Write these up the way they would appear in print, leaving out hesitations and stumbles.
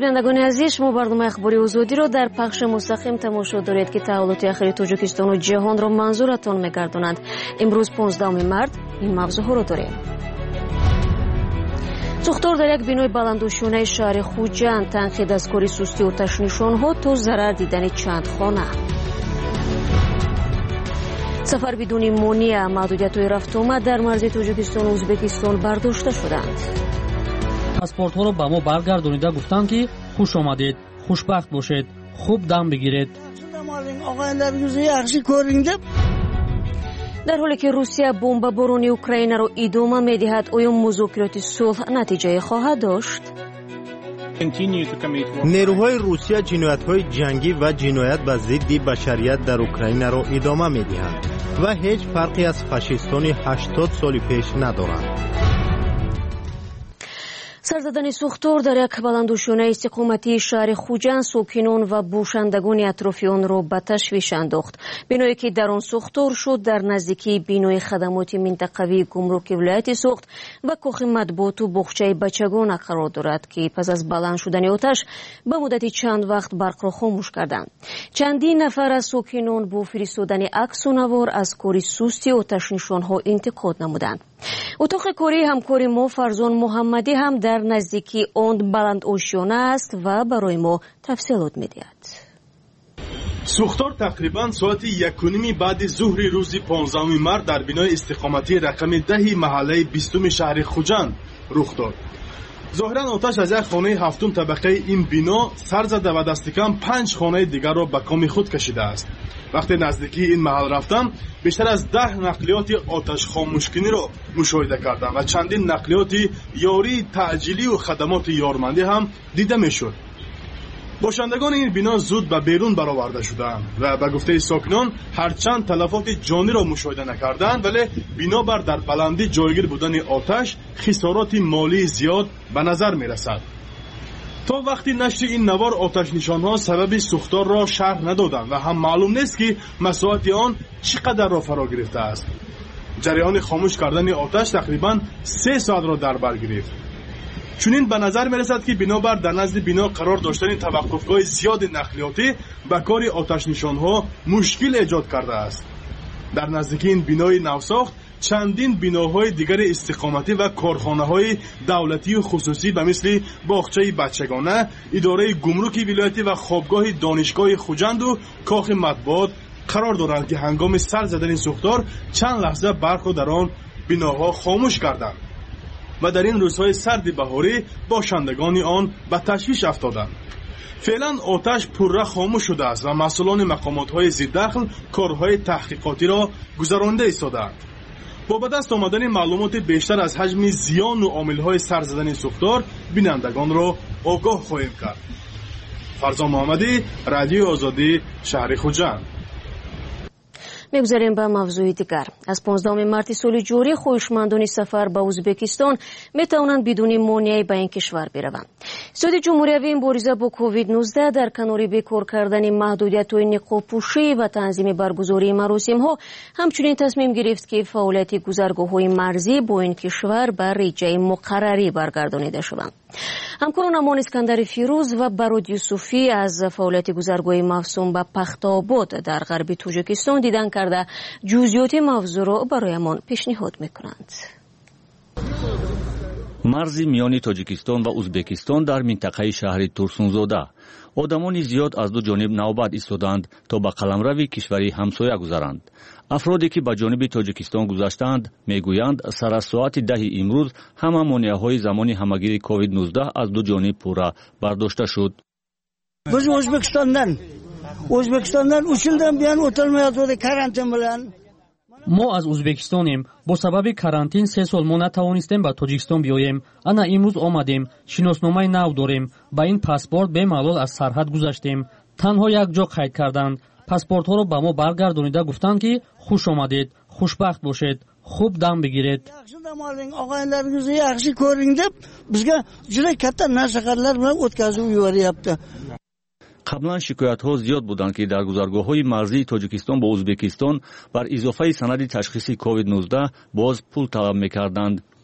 بینندگان عزیز، شما برنامه اخباری آزادی را در پخش مستقیم تماشا دارید که تحولات اخیر تاجیکستان و جهان را منظورتان می‌گرداند. امروز 15 مارد این موضوعها را داریم. سوختار در یک بینای بلندوشانه شهر خوجند، تنقید از کاری سستی آتش‌نشان‌ها تا ضرر دیدن چند خانه. سفر بدون مانع، محدودیت‌های رفت آمد در مرز تاجیکستان و ازبکستان برداشته شدند. پاسپورت ها رو به ما برگردانیده گفتند که خوش آمدید، خوشبخت باشید، خوب دم بگیرید. در حالی که روسیه بمبارانی اوکراین را ادامه می‌دهد، آیا مذاکرات صلح نتیجه خواهد داشت؟ نیروهای روسیه جنایت‌های جنگی و جنایت به ضد بشریت در اوکراین را ادامه می‌دهند و هیچ فرقی از فاشیستان 80 سال پیش ندارند. سر زدن سوختار در یک بلندوشانه استقامتی شهر خوجند ساکنان و باشندگان اطراف آن را به تشویش انداخت. بینایی که در آن سوختار شد در نزدیکی بینای خدمات منطقوی گمرک ولایت سوخت و کاخ مطبوعات و باغچه بچگان قرار دارد که پس از بلند شدن آتش به مدت چند وقت برق را خاموش کردند. چندین نفر از ساکنان با فرستادن عکس و نوار از کاری سستی آتش‌نشان‌ها انتقاد نمودند. اتاق کاری همکاری ما فرزان محمدی هم در نزدیکی آن بلند آشیانه است و برای ما تفصیلات می‌دهد. سوختار تقریباً ساعت 1:30 بعد ظهر روز 15 مارد در بنای استقامتی رقم 10 محله 20 شهر خوجند رخ داد. ظاهراً آتش از یک خانه هفتم طبقه این بنا سر زده و دست کم 5 خانه دیگر را به کام خود کشیده است. وقتی نزدیکی این محل رفتم، بیشتر از 10 نقلیات آتش خاموشکنی را مشاهده کردم و چندین نقلیات یاری تعجیلی و خدمات یارمندی هم دیده میشد. باشندگان این بنا زود به بیرون برآورده شدند و به گفته ساکنان هرچند تلفات جانی را مشاهده نکردند، ولی بنابر در بلندی جایگیر بودن آتش خسارات مالی زیاد به نظر می رسد. تا وقتی نشر این نوار آتش نشانها سبب سوختار را شرح ندادند و هم معلوم نیست که مساحت آن چقدر را فرا گرفته است. جریان خاموش کردن آتش تقریبا 3 ساعت را در بر گرفت. چنین به نظر می رسد که بنابر در نزد بنا قرار داشتن توقفگاه زیاد نقلیاتی به کار آتش نشانها مشکل ایجاد کرده است. در نزدیکی این بنای نوساخت چندین بناهای دیگر استقامتی و کارخانه‌های دولتی و خصوصی به مثل باغچه بچگانه، اداره گمرک ولایتی و خوابگاه دانشگاه خوجند و کاخ مطبوعات قرار دارند که هنگام سر زدن سوختار چند لحظه برق را در آن بناها خاموش کردند و در این روزهای سرد بهاری باشندگان آن به تشویش افتادند. فعلا آتش پرره خاموش شده است و مسئولان مقامات‌های ضد دخل کارهای تحقیقاتی را گذرانده ایستادند. با به دست آمدن معلومات بیشتر از حجم زیان و عامل‌های سر زدن سوختار بینندگان را آگاه خواهیم کرد. فرزان محمدی، رادیو آزادی، شهر خوجند. میگذاریم به موضوع دیگر. از 15 مارد سال جاری خواهشمندان سفر به ازبکستان میتوانند بدون مانعی به این کشور بروند. سیاست جمهوری مبارزه با کووید 19 در کنار بیکار کردن محدودیت‌های نقاب‌پوشی و تنظیم برگزاری مراسم‌ها همچنین تصمیم گرفت که فعالیت گذرگاه‌های مرزی با این کشور به ریجه مقرری برگردانیده شوند. همکاران امان اسکندر فیروز و براد یوسفی از فعالیت گذرگاه موسوم به پخت‌آباد در غرب تاجیکستان دیدن کرده جزئیات موضوع را برایمان پیشنهاد می‌کنند. مرز میان تاجیکستان و ازبکستان در منطقه شهر تورسونزاده آدمان زیاد از دو جانب نوبت ایستادند تا به قلمرو کشوری همسایه گذرند. افرادی که به جانب تاجیکستان گذشتند میگویند سر از ساعت 10 امروز همه مانع‌های زمان همگیری کووید 19 از دو جانب پورا برداشته شد. biz O'zbekistondan 3 yildan buyon o'tilmayotgandi karantin bilan. ما از ازبکستانیم. با سبب карантин 3 سال ما نتوانستیم به تاجیکستان بیاییم. انا امروز آمدیم. شناسنامه نو داریم. با این پاسپورت به ملال از سرحد گذشتیم. تنها یک جا قید کردند. پاسپورت ها رو به ما برگردانیده گفتند که خوش آمدید، خوشبخت باشید، خوب دم بگیرید. Og'aylaringizni yaxshi ko'ring deb bizga juda katta nasihatlar bilan o'tkazib yuboryapti. قبلا شکایت ها زیاد بودند که در گذرگاه های مرزی تاجیکستان با ازبکستان بر اضافه سند تشخیصی کووید 19 باز پول طلب میکردند.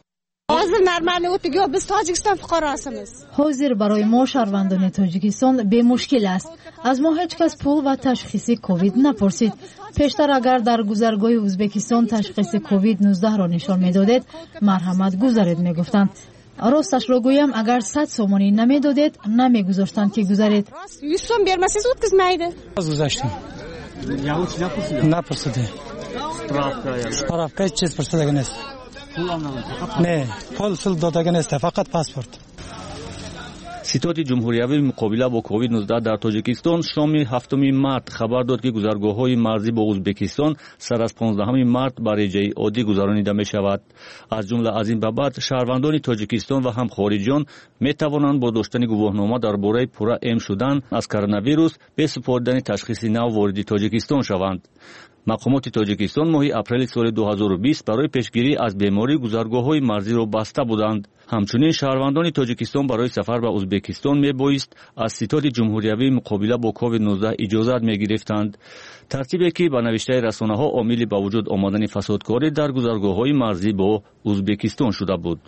ҳозир барои мо шаҳрвандони тоҷикистон бемушкил аст. аз мо ҳеҷ кас пул ва ташхиси ковид напурсид. пештар агар дар гузаргоҳи ӯзбекистон ташхиси ковид-19-ро нишон медодед, марҳамат гузаред мегуфтанд. росташро гӯям, агар 100 сомонӣ намедодед, намегузоштанд ки гузаред. 100 сом бермасанgiz o'tkazmaydi. Гузаштем. Напурсидем. Справка чиз пурсидаги нест. Не, пул додаги нест, фақат паспорт. ситоти ҷумҳуриявии муқобила бо ковид-19 дар тоҷикистон шоми 7 март хабар дод ки гузаргоҳҳои марзӣ бо ӯзбекистон сар аз 15 март ба реҷаи оддӣ гузаронида мешавад. аз ҷумла аз ин ба баъд шаҳрвандони тоҷикистон ва ҳам хориҷиён метавонанд бо доштани гувоҳнома дар бораи пурра эм шудан аз коронавирус бе супоридани ташхиси нав вориди тоҷикистон шаванд. мақомоти тоҷикистон моҳи апрели соли 2020 барои пешгирӣ аз беморӣ гузаргоҳҳои марзиро баста буданд. ҳамчунин шаҳрвандони тоҷикистон барои сафар ба ӯзбекистон мебоист аз ситоти ҷумҳуриявии муқобила бо ковид-19 иҷозат мегирифтанд. тартибе ки ба навиштаи расонаҳо омили ба вуҷуд омадани фасодкорӣ дар гузаргоҳҳои марзӣ бо ӯзбекистон шуда буд.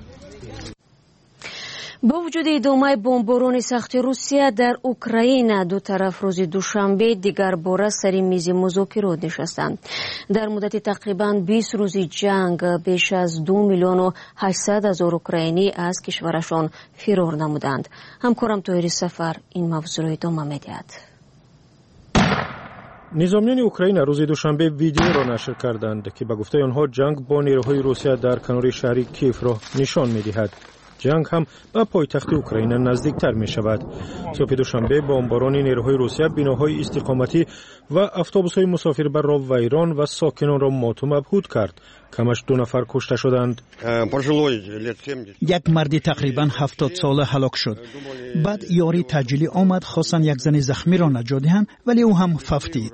با وجود ادامه بمباران سخت روسیه در اوکراین، دو طرف روز دوشنبه دیگر باره سر میز مذاکرات نشستند. در مدت تقریبا 20 روز جنگ بیش از 2,800,000 اوکراینی از کشورشان فرار نمودند. همکارم طاهر سفر این موضوع را ادامه می‌دهد. نظامیان اوکراین روز دوشنبه ویدیو را نشر کردند که به گفته آنها جنگ با نیروهای روسیه در کنار شهر کیف را نشان می‌دهد. جنگ هم به پایتخت اوکراین نزدیکتر می شود. صبح دوشنبه بمباران نیروهای روسیه بناهای استقامتی و اتوبوس‌های مسافربر را ویران و ساکنان را مات و مبهوت کرد. کمش 2 نفر کشته شدند. یک مرد تقریبا 70 ساله هلاک شد. بعد یاری تجلی آمد، خواستند یک زن زخمی را نجات دهند ولی او هم ففتید.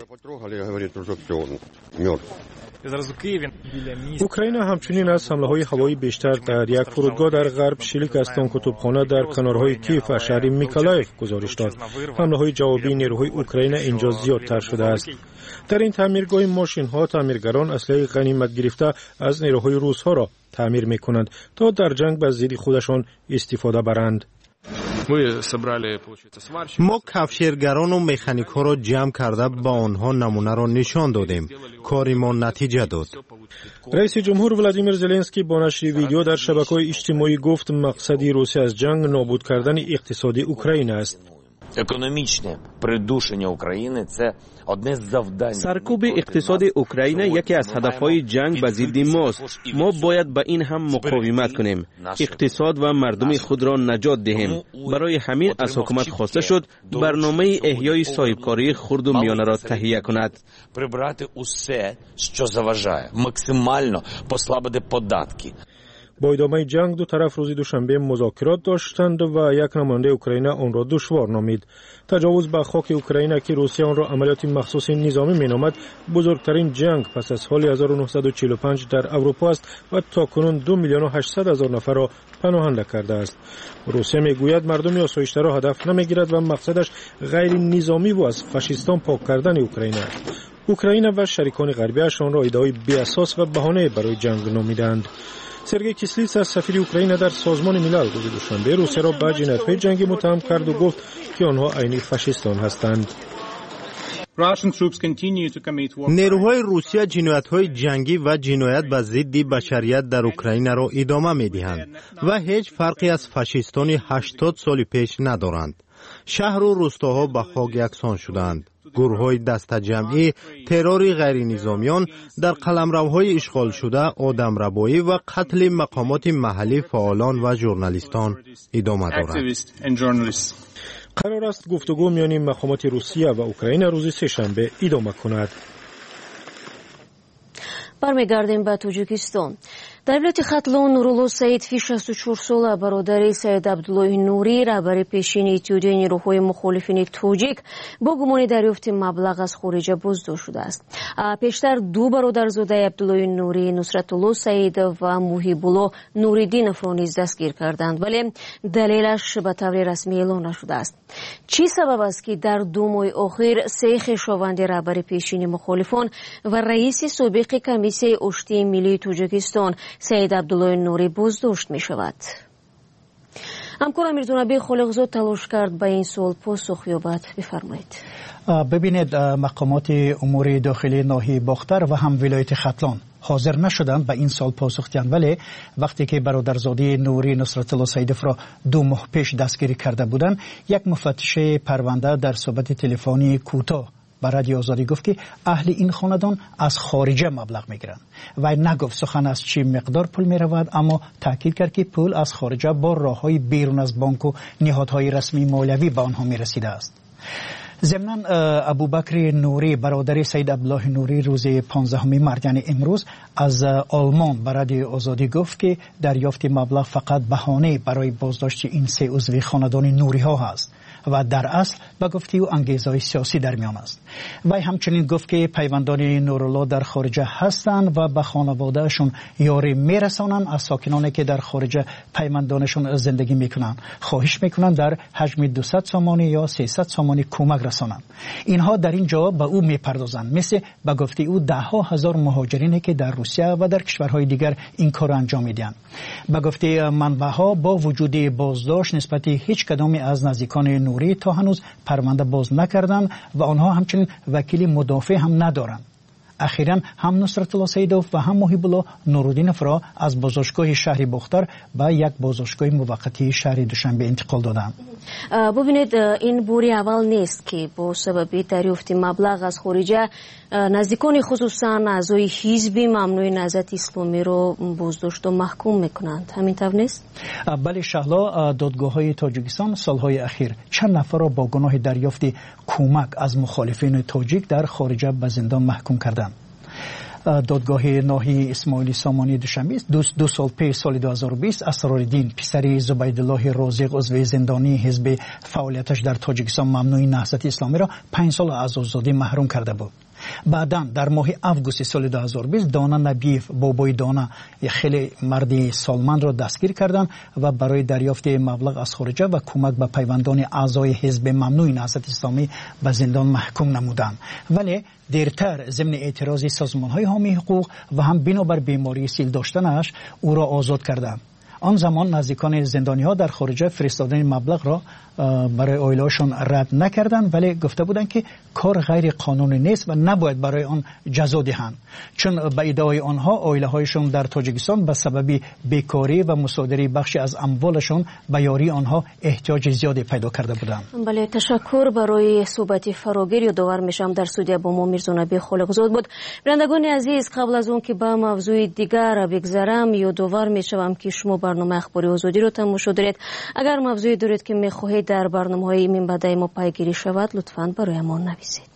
اوکراین همچنین از حمله‌های هوایی بیشتر در یک فرودگاه در غرب شلیک کتابخانه در کنارهای کیف و شهر میکولایف گزارش داد. حمله‌های جوابی نیروهای اوکراین اینجا زیادتر شده است. در این تعمیرگاه ماشین‌ها تعمیرگران اسلحه غنیمت گرفته از نیروهای روس‌ها را تعمیر می‌کنند تا در جنگ به ضد خودشان استفاده برند. ما کفشیرگران و مکانیک ها را جمع کرده با آنها نمونه را نشان دادیم. کاری ما نتیجه داد. رئیس جمهور ولادیمیر زلنسکی با نشر ویدیو در شبکه‌های اجتماعی گفت مقصد روسیه از جنگ نابود کردن اقتصادی اوکراین است. Економічне придушення України – це одне з завдань. سرکوب اقتصاد اوکراین یکی از هدفهای جنگ به ضد ماست. ما باید به این هم مقاومت کنیم. اقتصاد و مردم خود را نجات دهیم. برای همین از حکومت خواسته شد برنامه احیای صاحبکاری خرد و میانه را تهیه کند. Прибрати усе, що заважає, максимально послабити податки. با ادامه جنگ دو طرف روز دوشنبه مذاکرات داشتند و یک نماینده اوکراین آن را دشوار نامید. تجاوز به خاک اوکراین که روسیه آن را عملیات مخصوص نظامی مینامد بزرگترین جنگ پس از سال 1945 در اروپا است و تاکنون 2,800,000 نفر را پناهنده کرده است. روسیه میگوید مردم آسایشته را هدف نمیگیرد و مقصدش غیر نظامی و از فاشیستان پاک کردن اوکراین است. اوکراین و شریکان غربیش آن را ادعای بی اساس و بهانه برای جنگ نامیدند. سرگئی کیسلیتس از سفیر اوکراین در سازمان ملل روز دوشنبه روسیه را به جنایت‌های جنگی متهم کرد و گفت که آنها عین فاشیستان هستند. نیروهای روسیه جنایت‌های جنگی و جنایت به ضد بشریت در اوکراین را ادامه می‌دهند و هیچ فرقی از فاشیستان 80 سال پیش ندارند. شهر و روستاها به خاک یکسان شدند. گروه‌های دست جمعی تروری غیر نظامیان در قلمروهای اشغال شده آدمربایی و قتل مقامات محلی فعالان و ژورنالیستان ادامه دارد. قرار است گفتگو میان مقامات روسیه و اوکراین روز سه‌شنبه ادامه کند. برمیگردیم به تاجیکستان. در ولایت ختلون نورالله سعیدفی 64 ساله برادر سید عبدالله نوری رهبر پیشین اتحادیه نیروهای مخالفین تاجیک با گمان دریافت مبلغ از خارجه بازداشت شده است. پیشتر دو برادرزاده عبدالله نوری نصرت الله سعید و محیب الله نوریدینов را نیز دستگیر کردند ولی دلیلش به طور رسمی اعلام نشده است. چی سبب است که در 2 ماه اخیر 3 خویشاوند رهبر پیشین مخالفان و رئیس سابق کمیسیه آشتی ملی تاجیکستان سعید عبدالله نوری بازداشت می شود. همکارم میرزونبی خالقزاد تلاش کرد به این سوال پاسخ یابد. بفرمایید. ببینید، مقامات امور داخلی ناحیه باختر و هم ولایت ختلان حاضر نشدند به این سال پاسخ دهند، ولی وقتی که برادرزاده نوری نصرت الله سیدف را 2 ماه پیش دستگیری کرده بودند، یک مفتش پرونده در صحبت تلفنی کوتاه به رادیو آزادی گفت که اهل این خاندان از خارجه مبلغ میگیرند و نگفت سخن از چی مقدار پول میرود، اما تاکید کرد که پول از خارجه با راههای بیرون از بانک و نهادهای رسمی مالیوی به آنها میرسیده است. ضمناً ابوبکر نوری برادر سید عبدالله نوری روز 15 مارس یعنی امروز از آلمان به رادیو آزادی گفت که دریافت مبلغ فقط بهانه برای بازداشت این 3 عضو خاندان نوری ها است و در اصل به گفته او انگیزهای سیاسی در میان است. وی همچنین گفت که پیوندان نورالله در خارجه هستند و به خانوادهشون یاری میرسانند از ساکنانی که در خارجه پیوندانشون زندگی میکنند. خواهش میکنند در حجم 200 سامانی یا 300 سامانی کمک رسانند. اینها در اینجا به او میپردازند. مثل به گفته او 10,000 مهاجرینی که در روسیه و در کشورهای دیگر این کار انجام میدن. به گفته منبع‌ها با وجود بازداشت نسبت هیچ کدامی از نزدیکان نوری تا هنوز پرونده باز نکردند و آنها همچنین وکیل مدافع هم ندارند. اخیراً هم نصرت الله سیدف و هم محیب الله نورالدینف را از بازداشتگاه شهر باختر به یک بازداشتگاه موقتی شهر دوشنبه انتقال دادند. ببینید، این بوری اول نیست که با سبب دریافت مبلغ از خارجه نزدیکان خصوصا اعضای حزب ممنوع نهضت اسلامی را بازداشت و محکوم میکنند. همین طور نیست؟ بله شهلا، دادگاه‌های تاجیکستان سالهای اخیر چند نفر را با گناه دریافت کمک از مخالفین تاجیک در خارجه به زندان محکوم کردند. دادگاه ناحیه اسماعیلی سامانی دوشنبه 2 سال پیش سال 2020 اسرارالدین پسر زبیدالله رازق عضو زندانی حزب فعالیتش در تاجیکستان ممنوع نهضت اسلامی را 5 سال از آزادی محروم کرده بود. بعداً در ماه آگوست سال 2020 دانا نبیف بابای دانا خیلی مردی سالمند را دستگیر کردند و برای دریافت مبلغ از خارجه و کمک به پیوندان اعضای حزب ممنوع نهضت اسلامی به زندان محکوم نمودند. ولی دیرتر ضمن اعتراض سازمان‌های حامی حقوق و هم بنابر بیماری سیل داشتنش او را آزاد کردند. آن زمان نزدیکان زندانی‌ها در خارجه فرستادن مبلغ را برای عائله‌شان رد نکردند، ولی گفته بودند که کار غیر قانونی نیست و نباید برای آن جزا دهند، چون به ادعای آنها عائله‌هایشان در تاجیکستان به سبب بیکاری و مصادره بخشی از اموالشان به یاری آنها احتیاج زیادی پیدا کرده بودند. بله، تشکر برای صحبت فراگیر. یادآور میشم در استودیو با ما میرزونبی خالقزاد بود. بینندگان عزیز، قبل از اون که به موضوع دیگر بگذرم یادآور میشم که شما برنامه اخباری آزادی رو تماشا دارید. اگر موضوعی دارید که میخواهید در برنامه‌های من بعد ما پیگیری شود، لطفاً برای ما نویسید.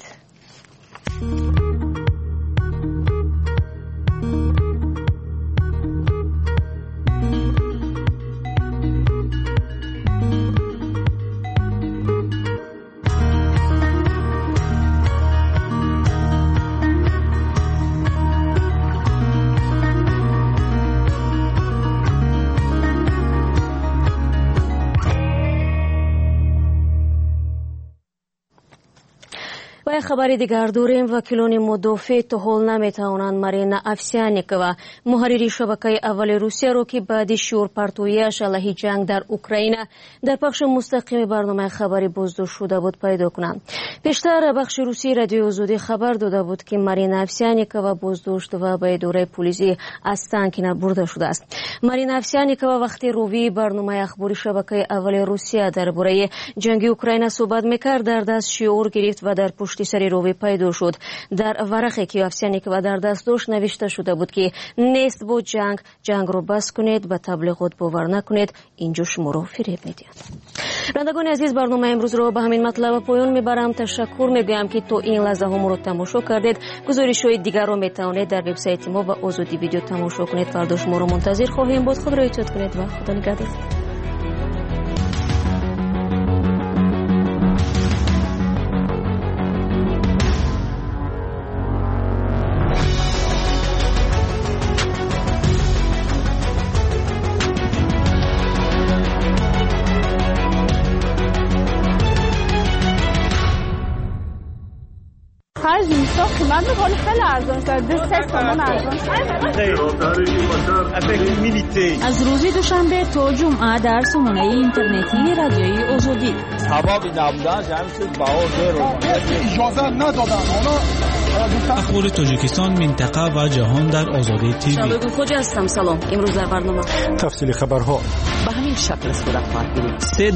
خبری دیگر داریم. وکیلان مدافع تا حال نمیتوانند مارینا افسیانیکова محرری شبکه اول روسیه رو که بعد شعور پرتویش علیه جنگ در اوکراین در بخش مستقیم برنامه خبری بازداشت شده بود پیدا کنند. پیشتر بخش روسی رادیو آزادی خبر داده بود که مارینا افسیانیکova بازداشت و به اداره پلیسی از تانکینا برده شده است. مارینا افسیانیکova وقتی روی برنامه اخباری شبکه اول روسیه درباره جنگ اوکراین صحبت میکرد در دست شعور گرفت و در پشت سر روی پیدا شد. در ورقی که افسیانیکova در دست داشت نوشته شده بود که نیست با جنگ رو بس کنید، به تبلیغات باور نکنید، اینجا شما رو فریب میدید. بینندگان عزیز، برنامه امروز رو به همین مطلب پایان میبرم. تشکر میگویم که تو این لحظه هم رو تماشا کردید. گزارش‌های دیگر رو میتونید در وبسایت ما و آزادی ویدیو تماشا کنید. فردا شما رو منتظر خواهیم بود. خود را احتیاط کنید و خدا نگهدار. خرج من رو خیلی ارزان شد 3 تومن ارزان شد. از روز دوشنبه تا جمعه در سامانه اینترنتی رادیوی آزادی سبب نبودن جمعیت باور اجازه ندادن. اخبار تاجیکستان، منطقه و جهان در آزادی تیوی. شبکه خوج هستم. سلام. امروز در برنامه تفصیل خبرها به همین شکل صورت خواهد گرفت.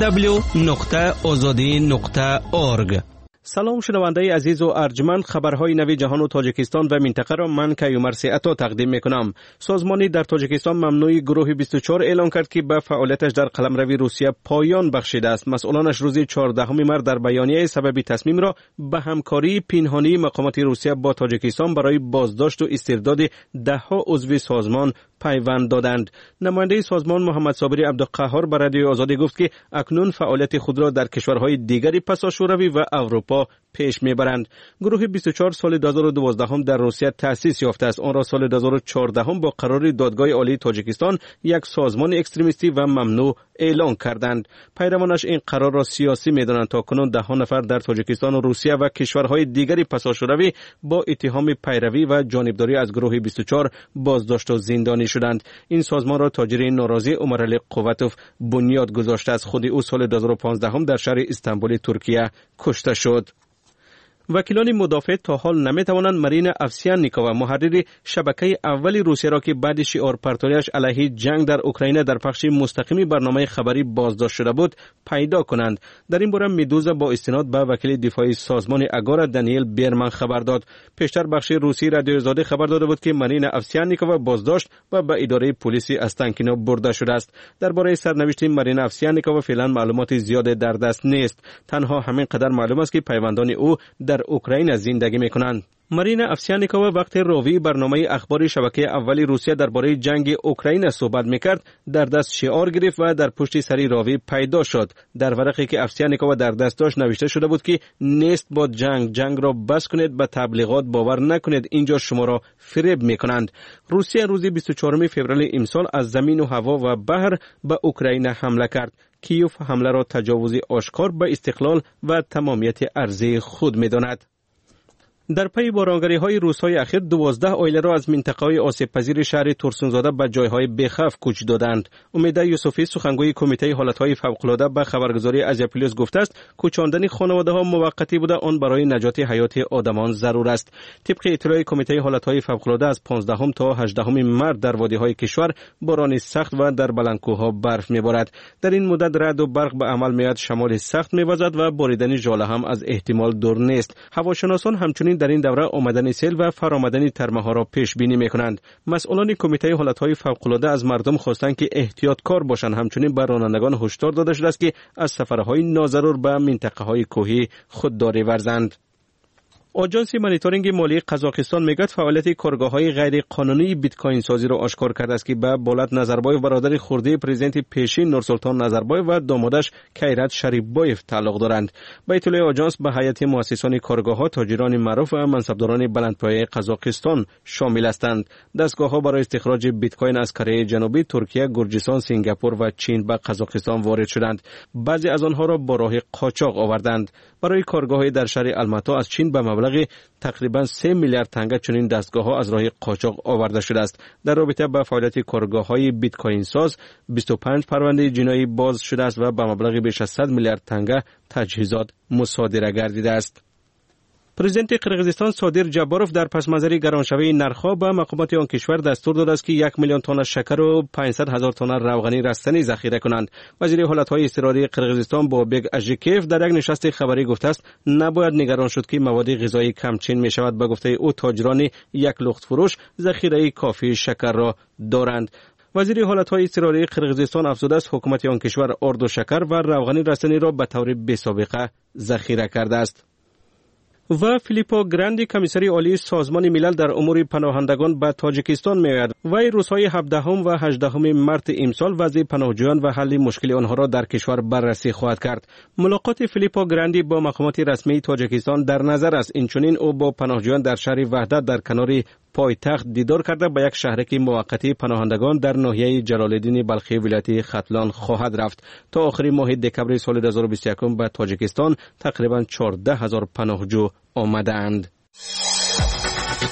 www.azadi.org. سلام شنونده عزیز و ارجمند، خبرهای نوی جهان و تاجیکستان و منطقه را من کیومر سیعتا تقدیم میکنم. سازمانی در تاجیکستان ممنوعی گروه 24 اعلان کرد که به فعالیتش در قلمروی روسیه پایان بخشیده است. مسئولانش روز 14 مارس در بیانیه سبب تصمیم را به همکاری پنهانی مقامات روسیه با تاجیکستان برای بازداشت و استرداد دهها عضو سازمان پیوند دادند. نماینده سازمان محمد صابری عبدالقهار به رادیو آزادی گفت که اکنون فعالیت خود را در کشورهای دیگری پساشوروی و اروپا پیش میبرند. گروه 24 سال 2012 در روسیه تأسیس یافته است. آن را سال 2014 با قرار دادگاه عالی تاجیکستان یک سازمان اکستریمیستی و ممنوع اعلان کردند. پیروانش این قرار را سیاسی میدانند. تا کنون 10 نفر در تاجیکستان و روسیه و کشورهای دیگری پساشوروی با اتهام پیروی و جانبداری از گروه 24 بازداشت و زندانی شدند. این سازمان را تاجر ناراضی عمرعلی قوتوف بنیاد گذاشته است. خود او سال 2015 در شهر استانبول ترکیه کشته شد. وکیلان مدافع تا حال نمیتوانند مارین افسیانیکووا محرر شبکه اولی روسیه را که بعد شعار پرتاریش علیه جنگ در اوکراین در پخش مستقیمی برنامه خبری بازداشت شده بود پیدا کنند. در این باره مدوزا با استناد به وکیل دفاعی سازمان اگارا دانیل بیرمن خبر داد. پیشتر بخش روسی رادیو آزادی خبر داده بود که مارین افسیانیکووا بازداشت و به اداره پلیس استانکینا برده شده است. درباره سرنوشت مارین افسیانیکووا فعلا معلومات زیادی در دست نیست. تنها همین قدر معلوم است که پیوندان او در اوکراین زندگی میکنند. مارین افسیانیکووا وقتی راوی برنامه اخباری شبکه اولی روسیه درباره جنگ اوکراین صحبت میکرد در دست شعار گرفت و در پشت سری راوی پیدا شد. در ورقی که افسیانیکووا در دست داشت نوشته شده بود که نیست با جنگ را بس کنید، به تبلیغات باور نکنید، اینجا شما را فریب میکنند. روسیه روز 24 فوریه امسال از زمین و هوا و بحر به اوکراین حمله کرد. کیوف حمله را تجاوزی آشکار به استقلال و تمامیت ارضی خود میداند. در پی بارانگری های روزهای اخیر 12 عائله را از منطقه های آسیب پذیر شهر ترسونزاده به جایهای بی‌خوف کوچ دادند. امیده یوسفی سخنگوی کمیته حالت های فوق العاده به خبرگزاری آزیا پلاس گفته است کوچاندن خانواده ها موقتی بوده، آن برای نجات حیات آدمان ضرور است. طبق اطلاع کمیته حالت های فوق العاده از 15 تا 18 مارس در وادی های کشور باران سخت و در بلندکوها برف میبارد. در این مدت رعد و برق به عمل میاد، شمال سخت میوزد و باریدن ژاله هم از احتمال دور نیست. هواشناسان همچنین در این دوره آمدن سیل و فرآمدن ترمه‌ها را پیش بینی می‌کنند. مسئولان کمیته حالت‌های فوق‌العاده از مردم خواستند که احتیاطکار باشند. همچنین به رانندگان هشدار داده شده است که از سفرهای ناضرور به منطقه‌های کوهی خودداری ورزند. آژانس مانیتورینگ مالی قزاقستان میگوید فعالیت کارگاه‌های غیر قانونی بیت کوین سازی را آشکار کرده است که به بولات نظربایف برادر خرده پرزیدنت پیشین نورسلطان نظربایف و دامادش کیرات شریفبایف تعلق دارند. به اطلاع آژانس به هیئت مؤسسان کارگاه‌ها تاجران معروف و منصبداران بلندپایه قزاقستان شامل هستند. دستگاه‌ها برای استخراج بیت کوین از کره جنوبی، ترکیه، گرجستان، سنگاپور و چین به قزاقستان وارد شدند. بعضی از آنها را با راه قاچاق آوردند. برای کارگاه‌های در شهر الماتا از چین به مبلغ تقریبا 3 میلیارد تنگه چنین دستگاه‌ها از راه قاچاق آورده شده است. در رابطه با فعالیت کارگاه‌های بیت کوین ساز 25 پرونده جنایی باز شده است و به مبلغ بیش از 100 میلیارد تنگه تجهیزات مصادره گردیده است. پرزیدنت قرقیزستان صادر جباروف در پس‌منظر گرانشوی نرخ‌ها به مقامات آن کشور دستور داده است که 1 میلیون تن شکر و 500,000 تن روغنی رستنی ذخیره کنند. وزیر حالت‌های اضطراری قرقیزستان بابک اژیکیف در یک نشست خبری گفته است نباید نگران شد که مواد غذایی کمچین می‌شود. به گفته او تاجران یک لخت فروش ذخیره کافی شکر را دارند. وزیر حالت‌های اضطراری قرقیزستان افزوده است حکومت آن کشور آرد و شکر و روغنی رستنی را به طور بی‌سابقه ذخیره کرده است. و فیلیپو گراندی کمیسری عالی سازمان ملل در امور پناهندگان به تاجیکستان می‌آید. وی روزهای 17 و 18 مارس امسال وضع پناهجویان و حل مشکل آنها را در کشور بررسی خواهد کرد. ملاقات فیلیپو گراندی با مقامات رسمی تاجیکستان در نظر است. اینچنین او با پناهجویان در شهر وحدت در کنار پایتخت دیدار کرده به یک شهرک موقتی پناهندگان در ناحیه جلالالدین بلخی ولایت ختلان خواهد رفت. تا آخر ماه دکمبر سال 2021 به تاجیکستان تقریبا 14,000 پناهجو آمدند.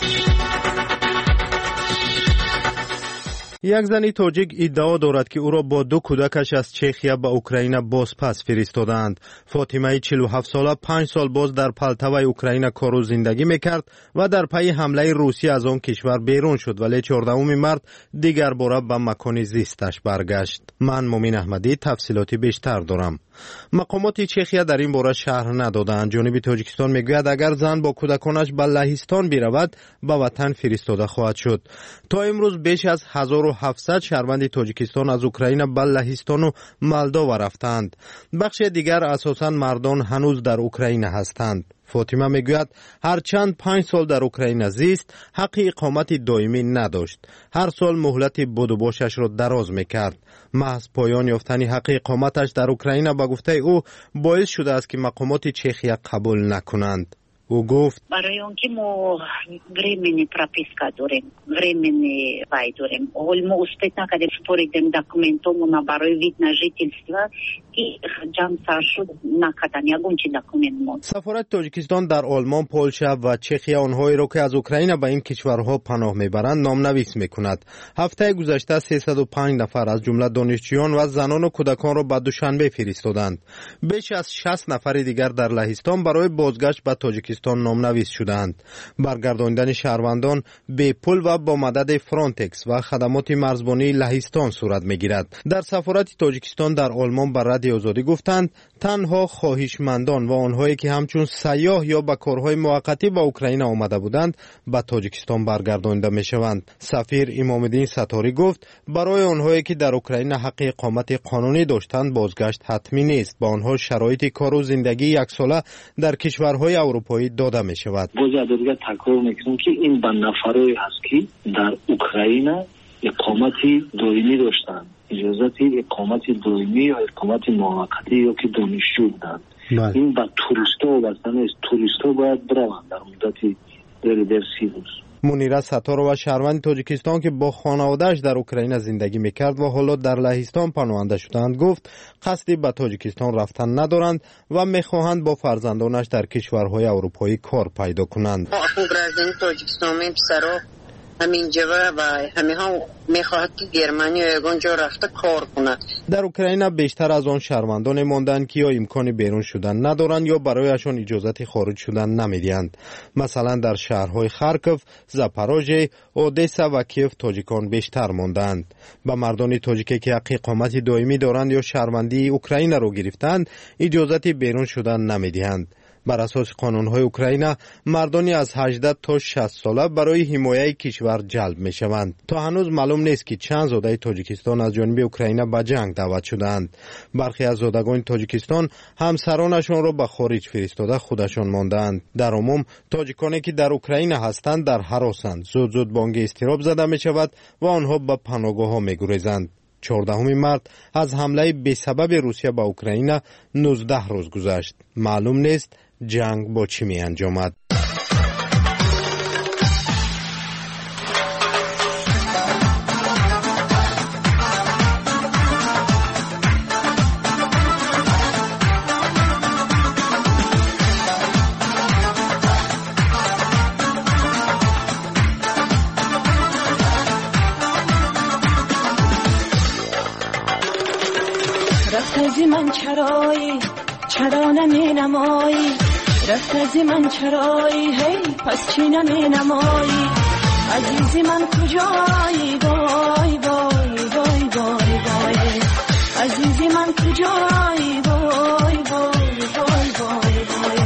یک زن تاجیک ادعا دارد که او را با 2 کودکش از چخیا به اوکراین بازپس فرستادند. فاطمه 47 ساله 5 سال باز در پلتو اوکراین کار و زندگی میکرد و در پی حمله روسیه از آن کشور بیرون شد، ولی 14 مارس دیگر باره به مکان زیستش برگشت. من مومن احمدی تفصیلاتی بیشتر دارم. مقامات چخیا در این باره شرح ندادند. جانب تاجیکستان میگوید اگر زن با کودکانش به لهستان برود به وطن فرستاده خواهد شد. تا امروز بیش از 1700 شهروند تاجیکستان از اوکراین به لهستان و مولداوا رفتند. بخش دیگر اساساً مردان هنوز در اوکراین هستند. فاطمه میگوید هرچند 5 سال در اوکراین زیست، حق اقامت دائمی نداشت. هر سال مهلت بود و باشش را دراز میکرد. محض پایان یافتن حق اقامتش در اوکراین به گفته او باعث شده است که مقامات چخیا قبول نکنند. او گفت برای اونکه ما временный прописка داریم، временный пай داریم. اول ما успеть наконец споридем документомуна برای вид на жительство и جام саршуд накадан ягончи документ мод. سفارت تاجیکستان در آلمان، پولشا و چخیا آنهایی را که از اوکراین به این کشورها پناه میبرند نامنویس میکند. هفته گذشته 305 نفر از جمله دانشجویان و زنان و کودکان را به دوشنبه فرستادند. بیش از 60 نفر دیگر در لهستان برای بازگشت به تاجیکستان نامنویس شدند. برگرداندن شهروندان به پول و با مدد فرانتکس و خدمات مرزبانی لهستان صورت میگیرد. در سفارت تاجیکستان در آلمان بر رادیو آزادی گفتند تنها خواهشمندان و آنهایی که همچون سیاح یا به کارهای موقتی به اوکراین آمده بودند به تاجیکستان برگردانده میشوند. سفیر امام‌الدین ستاری گفت برای آنهایی که در اوکراین حق اقامت قانونی داشتند بازگشت حتمی نیست. با آنها شرایط کار و زندگی یک ساله در کشورهای اروپایی داده می شود. باز دیگر تکرار میکنم که این به نفرایی هست که در اوکراین اقامتی دائمی داشتند، اجازه اقامتی دائمی یا اقامتی موقتی یا که دانشجو بودند. این به توریستا وابسته نیست. توریستا باید بروند در مدتی در 30 روز. منیره ستار و شهروند تاجیکستان که با خانواده‌اش در اوکراین زندگی میکرد و حالا در لهستان پناهنده شدند گفت قصدی به تاجیکستان رفتن ندارند و میخواهند با فرزندانش در کشورهای اروپایی کار پیدا کنند. تاجیکستان پسرا همینجا و همه ها میخواهد که گرمانی یا یگانجا رفته کار کند. در اوکراین بیشتر از آن شهروندان ماندند که یا امکان بیرون شدن ندارند یا برایشان اجازه خارج شدن نمیدهند. مثلا در شهرهای خارکوف، زاپاروژه، اودسا و کیف تاجیکان بیشتر ماندند. به مردان تاجیکی که حق اقامت دائمی دارند یا شهروندی اوکراین را گرفتند اجازه بیرون شدن نمیدهند. بر اساس قانون‌های اوکراین مردانی از 18 تا 60 ساله برای حمایت کشور جلب می‌شوند. تا هنوز معلوم نیست که چند زاده تاجیکستان از جانب اوکراین به جنگ دعوت شدند. برخی از زادگان تاجیکستان همسرانشان را به خارج فرستاده خودشان ماندند. در عموم تاجیکانی که در اوکراین هستند در هراسند. زود بانگ اضطراب زده می‌شود و آنها به پناهگاه‌ها می‌گریزند. 14 مارس از حمله بی سبب روسیه به اوکراین 19 روز گذشت. معلوم نیست جنگ با چی می انجامد. رفت من چرا نمی نمایی، رفت از من چرایی، هی پس چی نمی نمایی، عزیزی من کجایی، وای وای وای وای وای، عزیزی من کجایی، وای وای وای وای وای.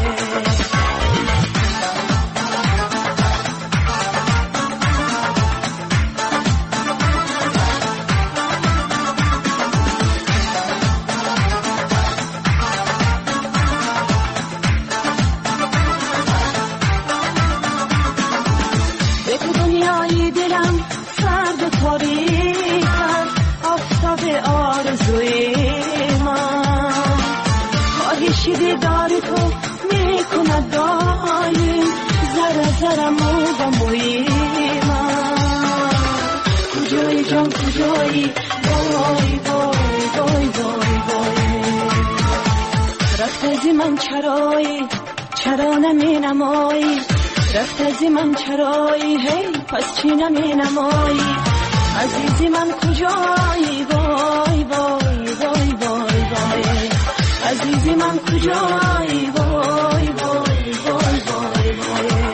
دیدار تو میکند دایم زره مو و موی من، کجایی جان کجایی، وای وای وای وای وای. رفت از من چرایی، چرا نمی نمایی، رفت از من چرایی هی پس چی نمی نمایی عزیزی من کجایی وای وای وای وای وای عزیزی من کجایی وای وای وای وای وای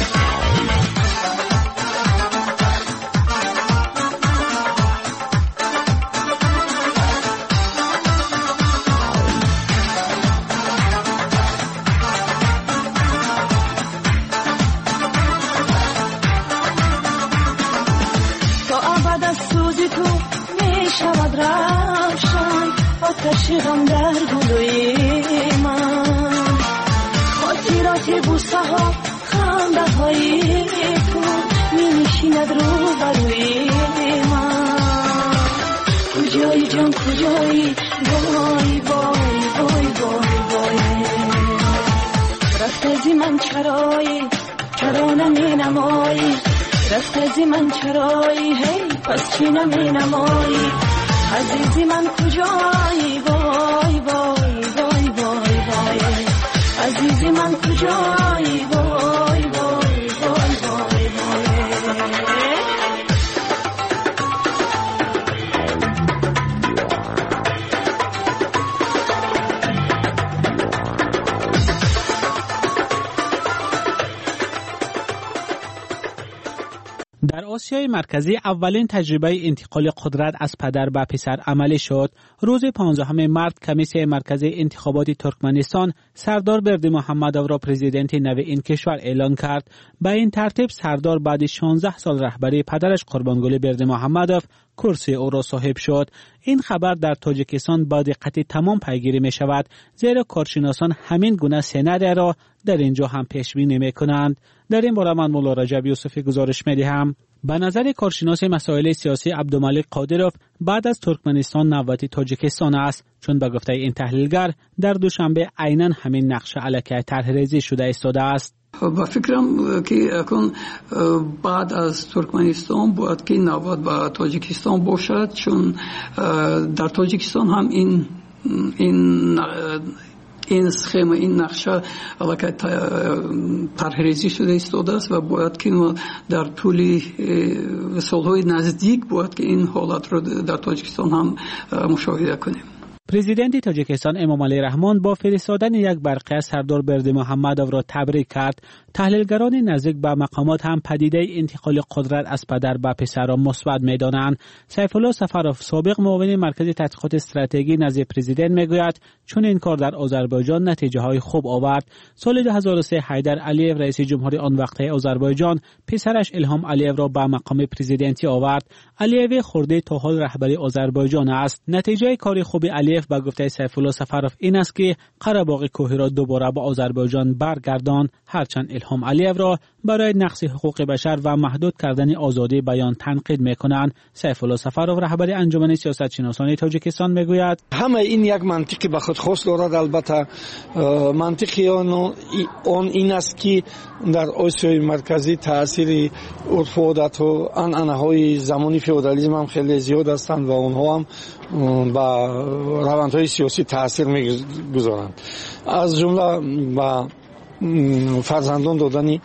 شود روشن آتش غم در گلوی من خاطرات بوسه ها خنده های تو می نشیند رو بروی من کجایی جان کجایی وای وای وای وای وای رفت از من چرایی چرا نمی نمایی رفت از من چرایی هی پس چی نمی نمایی عزیزی من کجایی وای وای وای وای وای عزیزی من کجایی وای وای وای وای وای در آسیای مرکزی اولین تجربه انتقال قدرت از پدر به پسر عملی شد. روز 15 مارس کمیسیون مرکزی انتخابات ترکمنستان سردار بردیمحمدوف را پرزیدنت نو این کشور اعلان کرد. به این ترتیب سردار بعد 16 سال رهبری پدرش قربانگلی بردیمحمدوف کرسی او را صاحب شد. این خبر در تاجیکستان با دقت تمام پیگیری می شود، زیرا کارشناسان همین گونه سناریو را در اینجا هم پیش بینی می کنند. در این باره من مولا رجب یوسفی گزارش می دهم. به نظر کارشناس مسائل سیاسی عبدالملک قادروف بعد از ترکمنستان نوبت تاجیکستان است، چون به گفته این تحلیلگر در دوشنبه عیناً همین نقشه علیه طرح‌ریزی شده ایستاده است. با فکرم که اکنون بعد از ترکمنستان باید که نوبت به تاجیکستان باشد، چون در تاجیکستان هم این سخم این نقشه علاقه طرح‌ریزی شده ایستاده است و باید که در طول سالهای نزدیک باید که این حالت را در تاجیکستان هم مشاهده کنیم. پرزیدنت تاجیکستان امامعلی رحمان با فرستادن یک برقه از سردار بردیمحمدوف را تبریک کرد. تحلیلگران نزدیک به مقامات هم پدیده انتقال قدرت از پدر به پسر را مثبت می‌دانند. سیفالله سفروف سابق معاون مرکز تحقیقات استراتژی نزد پرزیدنت میگوید چون این کار در آذربایجان نتیجه‌های خوب آورد. سال 2003 حیدر علیف رئیس جمهوری آن وقته آذربایجان پسرش الهام علیف را به مقام پرزیدنتی آورد. علیف خورده تا حال رهبری آذربایجان است. نتیجه کار خوب علیف با گفته سیفالله سفروف این است که قره‌باغ کوهی را دوباره به آذربایجان برگردان، هرچند الهام علیف را برای نقض حقوق بشر و محدود کردن آزادی بیان تنقید می‌کنند. سیفالله سفروف رهبر انجمن سیاستشناسان تاجیکستان میگوید همه این یک منطقی به خود خاص دارد. البته منطقی آن این است که در آسیای مرکزی تاثیر عرف و عادت و عنعنه‌های زمانی فئودالیسم هم خیلی زیاد هستند و آنها هم با روندهای سیاسی تاثیر می‌گذارند، از جمله با فرزندان دادن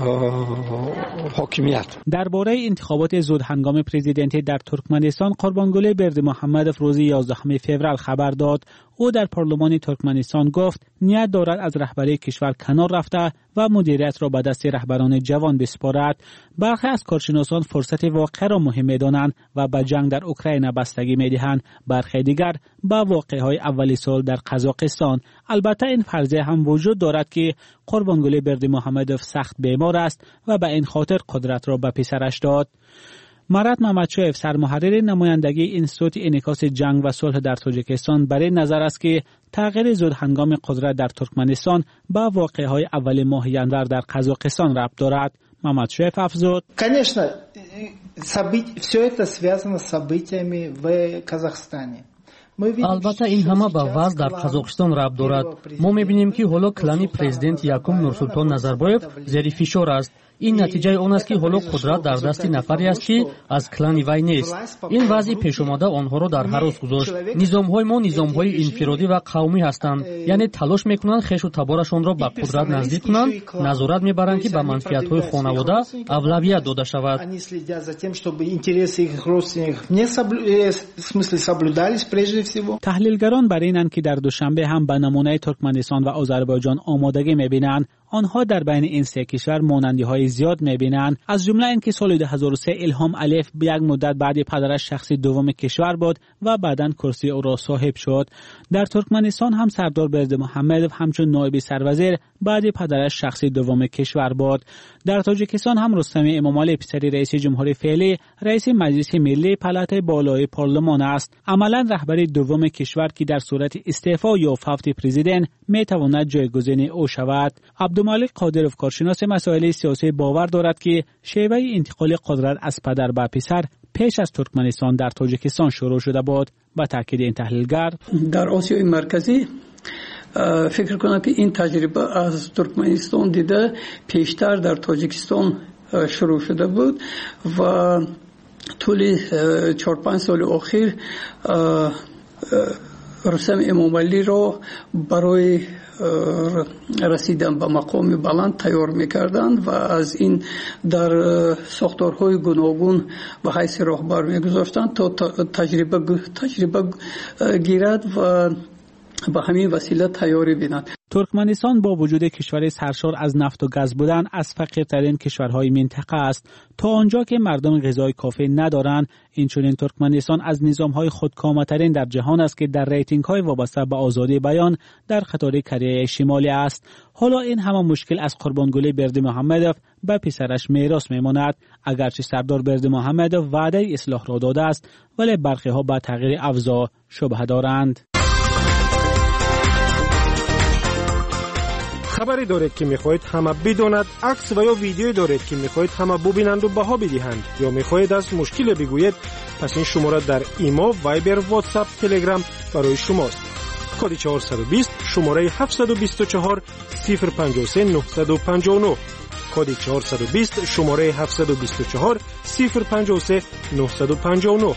حاکمیت. درباره انتخابات زود هنگام پرزیدنتی در ترکمنستان قربانگلی بردیمحمدوف روز 11 فوریه خبر داد. او در پارلمان ترکمنستان گفت نیت دارد از رهبری کشور کنار رفته و مدیریت را به دست رهبران جوان بسپارد. برخی از کارشناسان فرصت واقع را مهم می‌دانند و به جنگ در اوکراین بستگی می‌دهند. برخی دیگر به واقعه‌های اولی سال در قزاقستان. البته این فرضیه هم وجود دارد که قربانگلی بردیمحمدوف سخت بیمار است و به این خاطر قدرت را به پسرش داد. مراد محمدشایف سرمحرر نمایندگی اینستیتوت انعکاس جنگ و صلح در تاجیکستان برای نظر است که تغییر زود هنگام قدرت در ترکمنستان با واقعه‌های اول ماه ینور در قزاقستان ربط دارد. محمدشایف افزود: Конечно, все это связано с событиями в Казахстане. البته این همه به وضع در قزاقستان ربط دارد. ما می‌بینیم که حالا کلانی پرزیدنت یکم نورسултон Назарбоев زیر فشار است. ин натиҷаи он аст ки ҳоло қудрат дар дасти нафаре аст ки аз клани вай нест. ин вазъи пешомада онҳоро дар ҳарос гузошт. низомҳои мо низомҳои инфиродӣ ва қавмӣ ҳастанд, яъне талош мекунанд хешу таборашонро ба қудрат наздик кунанд, назорат мебаранд ки ба манфиатҳои хонавода авлавият дода шавад. таҳлилгарон бар инанд ки дар душанбе ҳам ба намунаи туркманистон ва озарбойҷон омодагӣ мебинанд. آنها در بین این سه کشور مانندی‌های زیاد می‌بینند، از جمله اینکه سال 2003 الهام علیف یک مدت بعد پدرش شخص دوم کشور بود و بعداً کرسی او را صاحب شد. در ترکمنستان هم سردار بردمحمدov همچون نایب سروزیر بعد پدرش شخص دوم کشور بود. در تاجیکستان هم رستم امامعلی پسر رئیس جمهوری فعلی رئیس مجلس ملی پالاتای بالای پارلمان است. عملاً رهبر دوم کشور که در صورت استعفا یا فوت پرزیدنت می‌تواند جایگزین او شود. عبدالمالک قادرов کارشناس مسائل سیاسی باور دارد که شیوه انتقال قدرت از پدر به پسر پیش از ترکمنستان در تاجیکستان شروع شده بود. با تاکید این تحلیلگر در آسیای مرکزی فکر کنم که این تجربه از ترکمنستان دیده پیشتر در تاجیکستان شروع شده بود و طول 4-5 سال اخیر رستم امامعلی را برای رسیدن به مقام بلند تیار می‌کردند و از این در ساختارهای گوناگون به حیث راهبر می‌گذاشتند تا تجربه گیرد و به همین وسیله تیاری بیند. ترکمنستان با وجود کشور سرشار از نفت و گاز بودن از فقیرترین کشورهای منطقه است. تا آنجا که مردم غذای کافی ندارند، اینچنین ترکمنستان از نظامهای خودکامه‌ترین در جهان است که در ریتینگ‌های وابسته به آزادی بیان در خطر کره شمالی است. حالا این همه مشکل از قربانگولی بردمحمدov به پسرش میراث میماند. اگرچه سردار بردمحمدov وعده اصلاح را داده است، ولی برخی‌ها به تغییر اوضاع شبهه دارند. خبری دارید که میخواهید همه بداند، عکس و یا ویدیویی دارید که میخواهید همه ببینند و بها بدهند، یا میخواهید از مشکل بگویید، پس این شماره در ایما، وایبر، واتساپ، تلگرام برای شماست. کد 420 شماره 724 053 959. کد 420 شماره 724 053 959.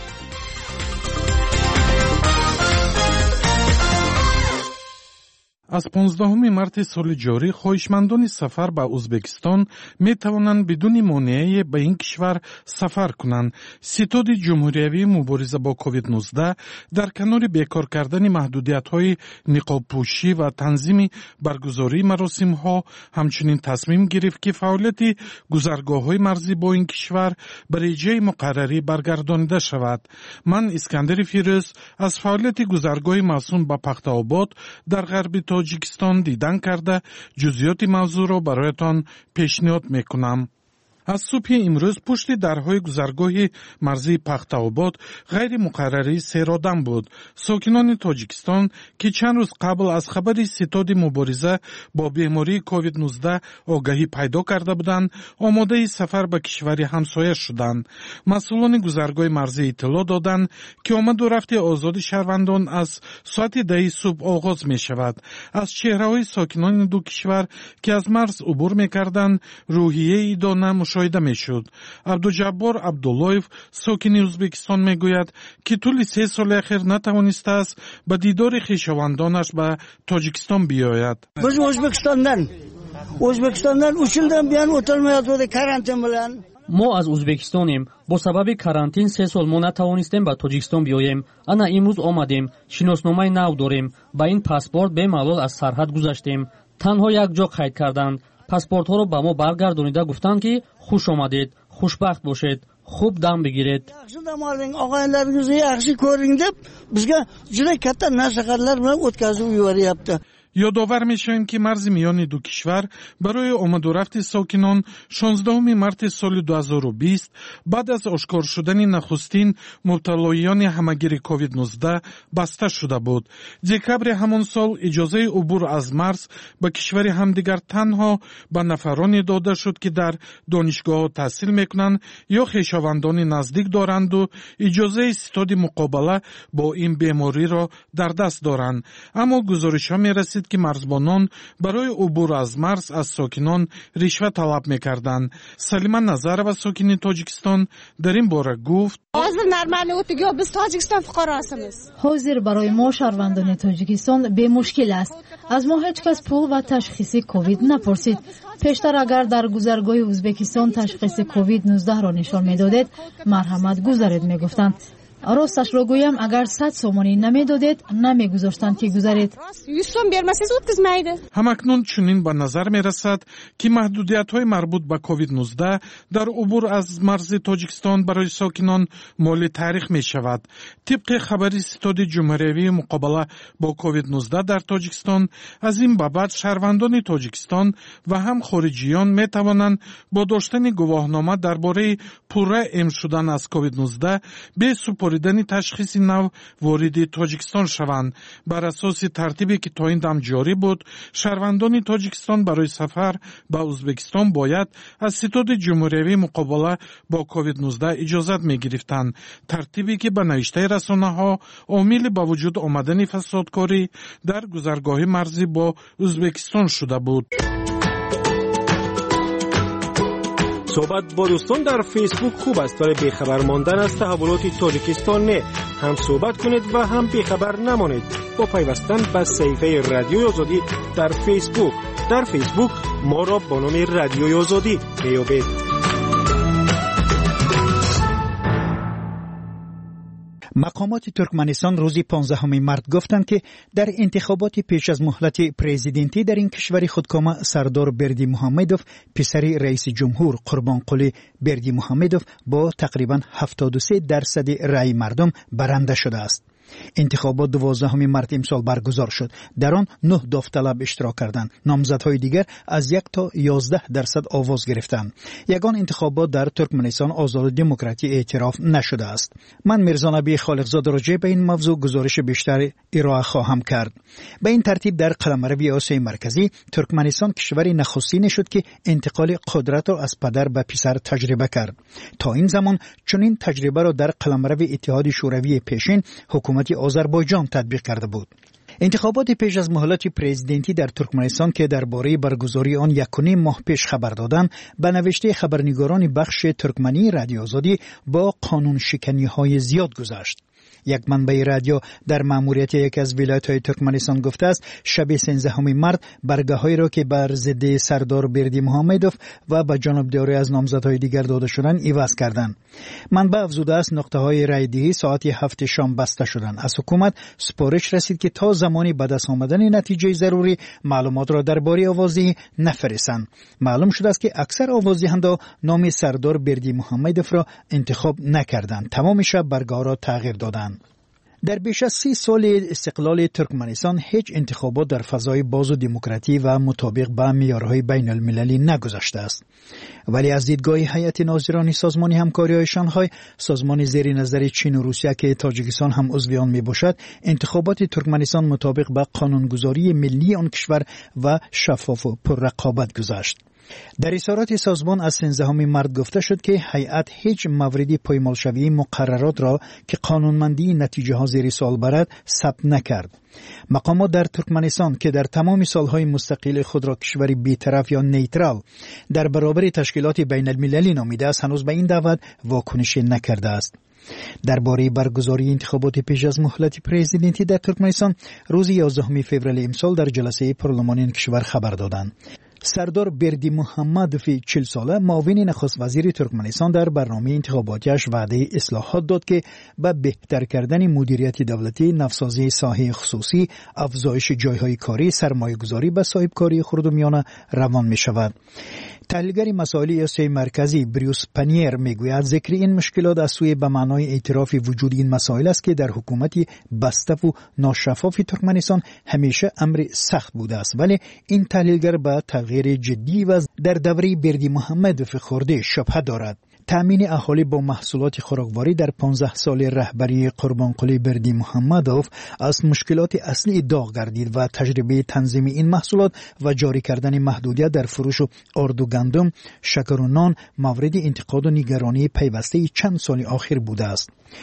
аз 15 марти соли ҷорӣ хоҳишмандони сафар ба Узбекистон метавонанд бидуни монеае ба ин кишвар сафар кунанд. ситоди ҷумҳуриявии мубориза бо COVID-19 дар канори бекор кардани маҳдудиятҳои ниқобпӯшӣ ва танзими баргузории маросимҳо ҳамчунин тасмим гирифт, ки фаъолияти гузаргоҳҳои марзӣ бо ин кишвар ба реҷаи муқаррарӣ баргардонида шавад. ман Искандари Фирӯз аз фаъолияти гузаргоҳи мавсум ба Пахтаобод дар ғарби тоҷикистон дидан карда ҷузъиёти мавзӯъро бароятон пешниҳод мекунам. аз субҳи имрӯз пушти дарҳои гузаргоҳи марзии Пахтаобод ғайри муқаррарӣ серодам буд. сокинони Тоҷикистон ки чанд рӯз қабл аз хабари ситоди мубориза бо бемории COVID-19 огаҳӣ пайдо карда буданд, омодаи сафар ба кишвари ҳамсоя шуданд. масъулони гузаргоҳи марзӣ иттилоъ доданд, ки омаду рафти озоди шаҳрвандон аз соати 10 субҳ оғоз мешавад. аз чеҳраҳои сокинони ду кишвар ки аз марз убур мекарданд, рӯҳияи дона мушоҳида мешуд. абдуҷаббор абдуллоев сокини Ӯзбекистон мегӯяд, ки тӯли 3 соли ахир натавонистааст ба дидори хишовандонаш ба Тоҷикистон биёяд. Biz O'zbekistondan 3 yildan buyon o'tilmayotgandi karantin bilan. мо аз ӯзбекистонем. бо сабаби карантин 3 сол мо натавонистем ба тоҷикистон биёем. ана имрӯз омадем. шиносномаи нав дорем. ба ин паспорт бемалол аз сарҳад гузаштем. танҳо як ҷо қайд карданд. паспортҳоро ба мо баргардонида гуфтанд, ки хуш омадед, хушбахт бошед, хуб дам бигиред. Yaxshi dam oling, og'aylaringizni yaxshi ko'ring deb bizga juda katta nasihatlar bilan o'tkazib yuboryapti. یادآور میشویم که مرز میان دو کشور برای آمد و رفت ساکنان 16 مارس سال 2020 بعد از آشکار شدن نخستین مبتلایان همگیر کووید 19 بسته شده بود. دکبر همان سال اجازه عبور از مرز به کشور همدیگر تنها به نفرانی داده شد که در دانشگاه تحصیل میکنند یا خویشاوندان نزدیک دارند و اجازه استاد مقابله با این بیماری را در دست دارند. اما گزارش ها میرسید رسید که مرزبانان برای عبور از مرز از ساکنان رشوه طلب می‌کردند. سلیما نظرова ساکن تاجیکستان در این باره گفت: حاضر برای ما شهروندان تاجیکستان به مشکل است. از ما هیچ کس پول و تشخیص کووید نپرسید. پیشتر اگر در گذرگاه ازبکستان تشخیص کووید 19 را نشان می‌دادید، مرحمت گذارید می‌گفتند. راستش را گویم اگر 100 سومانی نمیدادید نمیگذاشتند که گذارید. همکنون چنین به نظر می رسد که محدودیت های مربوط به کووید 19 در عبور از مرز تاجیکستان برای ساکنان مورد تحقیق می شود. طبق خبری ستاد جمهوری مقابله با کووید 19 در تاجیکستان، از این بابت شهروندان تاجیکستان و هم خارجیان می توانند با داشتن گواهنامه درباره پررأی شدن از کووید 19 به سپردن تشخیص نو وارد تاجیکستان شوند. بر اساس ترتیبی که تا این دم جاری بود، شهروندان تاجیکستان برای سفر به ازبکستان باید از ستاد جمهوری مقابله با کووید 19 اجازت می گرفتند. ترتیبی که به نوشته رسانه‌ها عامل به وجود آمدن فسادکاری در گذرگاه مرزی با ازبکستان شده بود. صحبت با دوستان در فیسبوک خوب است، ولی بیخبر ماندن از تحولات تاجیکستان نه. هم صحبت کنید و هم بیخبر نمانید با پیوستن به صفحه رادیوی آزادی در فیسبوک. در فیسبوک ما را با نام رادیوی آزادی میابید. مقامات ترکمنستان روز 15 مارت گفتند که در انتخابات پیش از مهلت پرزیدنتی در این کشور خودکامه سردار بردیمحمدوف پسر رئیس جمهور قربانقلی بردیمحمدوف با تقریبا 73% رأی مردم برنده شده است. انتخابات 12 مارت امسال برگزار شد. در آن 9 داوطلب اشتراک کردند. نامزدهای دیگر از 1 تا 11% آواز گرفتند. یگان انتخابات در ترکمنستان آزاد و دموکراتی اعتراف نشده است. من میرزا نبی خالقزاد راجع به این موضوع گزارش بیشتر ارائه خواهم کرد. به این ترتیب در قلمرو آسیای مرکزی ترکمنستان کشوری نخستین شد که انتقال قدرت را از پدر به پسر تجربه کرد. تا این زمان چنین تجربه را در قلمرو اتحاد شوروی پیشین حکومت آذربایجان تطبیق کرده بود. انتخابات پیش از مهلت پرزیدنتی در ترکمنستان که درباره برگزاری آن 1.5 ماه پیش خبر دادند، به نوشته خبرنگاران بخش ترکمنی رادیو آزادی با قانون شکنی‌های زیاد گذشت. یک منبع رادیو در مأموریت یکی از ولایت‌های ترکمنستان گفته است شب 13 مارت برگه‌هایی را که بر ضد سردار بردیمحمدوف و به جانبداری از نامزدهای دیگر داده شدند عوض کردند. منبع افزوده است نقطه‌های رای‌دهی ساعت 7 شام بسته شدند. از حکومت سپارش رسید که تا زمانی به دست آمدن نتیجه ضروری معلومات را درباره آوازدهی نفرستند. معلوم شده است که اکثر آوازدهندگان نام سردار بردیمحمدوف را انتخاب نکردند. تمام شب برگه‌ها را تغییر دادند. در بیش از 30 سال استقلال ترکمنستان هیچ انتخابات در فضای باز و دموکراتی و مطابق با معیارهای بین المللی نگذشته است. ولی از دیدگاه هیئت ناظران سازمان همکاری شانگهای، سازمان زیر نظر چین و روسیه که تاجیکستان هم عضو آن میباشد، انتخابات ترکمنستان مطابق با قانونگذاری ملی آن کشور و شفاف و پررقابت گذشت. در اظهارات سازمان از 13 مارت گفته شد که هیئت هیچ موردی پایمالشوی مقررات را که قانونمندی نتیجه ها زیر سوال برد ثبت نکرد. مقامات در ترکمنستان که در تمام سالهای مستقل خود را کشوری بی‌طرف یا نیترال در برابر تشکیلات بین المللی نامیده است، هنوز به این دعوت واکنش نکرده است. درباره برگزاری انتخابات پیش از مهلت پرزیدنتی در ترکمنستان روز 11 فوریه امسال در جلسه پارلمانی این کشور خبر دادند. سردار بردیمحمدوف 40 ساله معاون نخست وزیر ترکمنستان در برنامه انتخاباتیش وعده اصلاحات داد که به بهتر کردن مدیریت دولتی، نوسازی ساحه خصوصی، افزایش جایهای کاری، سرمایه‌گذاری به صاحبکاری خرد و میانه روان می شود. تحلیلگر مسائل آسیای مرکزی بریوس پنیر میگوید ذکر این مشکلات از سوی به معنای اعتراف وجود این مسائل است که در حکومتی بسته و ناشفاف ترکمنستان همیشه امر سخت بوده است، ولی این تحلیلگر به تغییر جدی و در دوره بردیمحمدوف خورده شبهه دارد. تامین اهالی با محصولات خوراکواری در 15 سال رهبری قربانقلی بردیمحمدوف از مشکلات اصلی داغ گردید و تجربه تنظیم این محصولات و جاری کردن محدودیت در فروش آرد و گندم، شکر و نان مورد انتقاد و نگرانی پیوسته چند سال اخیر بوده است.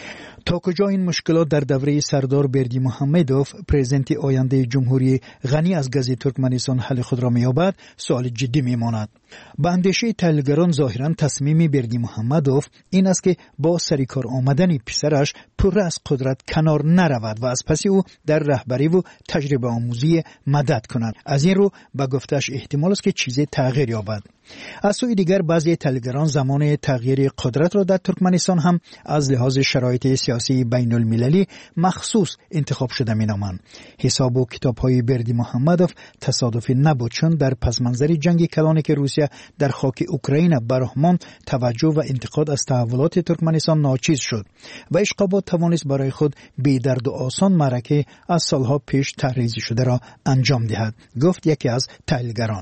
تا کجا این مشکلات در دوره سردار بردی محمدوف پرزیدنت آینده جمهوری غنی از گاز ترکمنستان حل خود را می‌یابد سوال جدی می‌ماند. به اندیشه تحلیلگران ظاهراً تصمیم بردی محمدوف این است که با سرکار آمدن پسرش پر از قدرت کنار نرود و از پس او در رهبری و تجربه آموزی مدد کند. از این رو به گفتش احتمال است که چیزی تغییر یابد. از سوی دیگر بعضی تحلیلگران زمان تغییر قدرت را در ترکمنستان هم از لحاظ شرایط سیاسی بین المللی مخصوص انتخاب شده می‌نامند. حساب و کتاب‌های بردی محمدوف تصادفی نبود، چون در پس منظر جنگ کلانی که روسیه در خاک اوکراین برهمان توجه و انتقاد از تحولات ترکمنستان ناچیز شد و اشقابات توانست برای خود بی درد و آسان معرکه از سالها پیش طرح‌ریزی شده را انجام دهد، گفت یکی از تحلیلگران.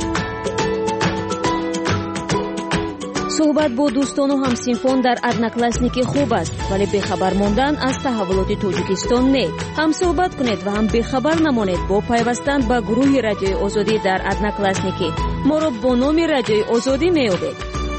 صحبت با دوستان و همسینفون در одноклассники خوب است، ولی بخبر ماندن از تحولات تاجیکستان نه. هم صحبت کنید و هم بخبر نمانید با پیوستن به گروه رادیوی آزادی در одноклассники. ما را با نام رادیوی آزادی می‌یابید.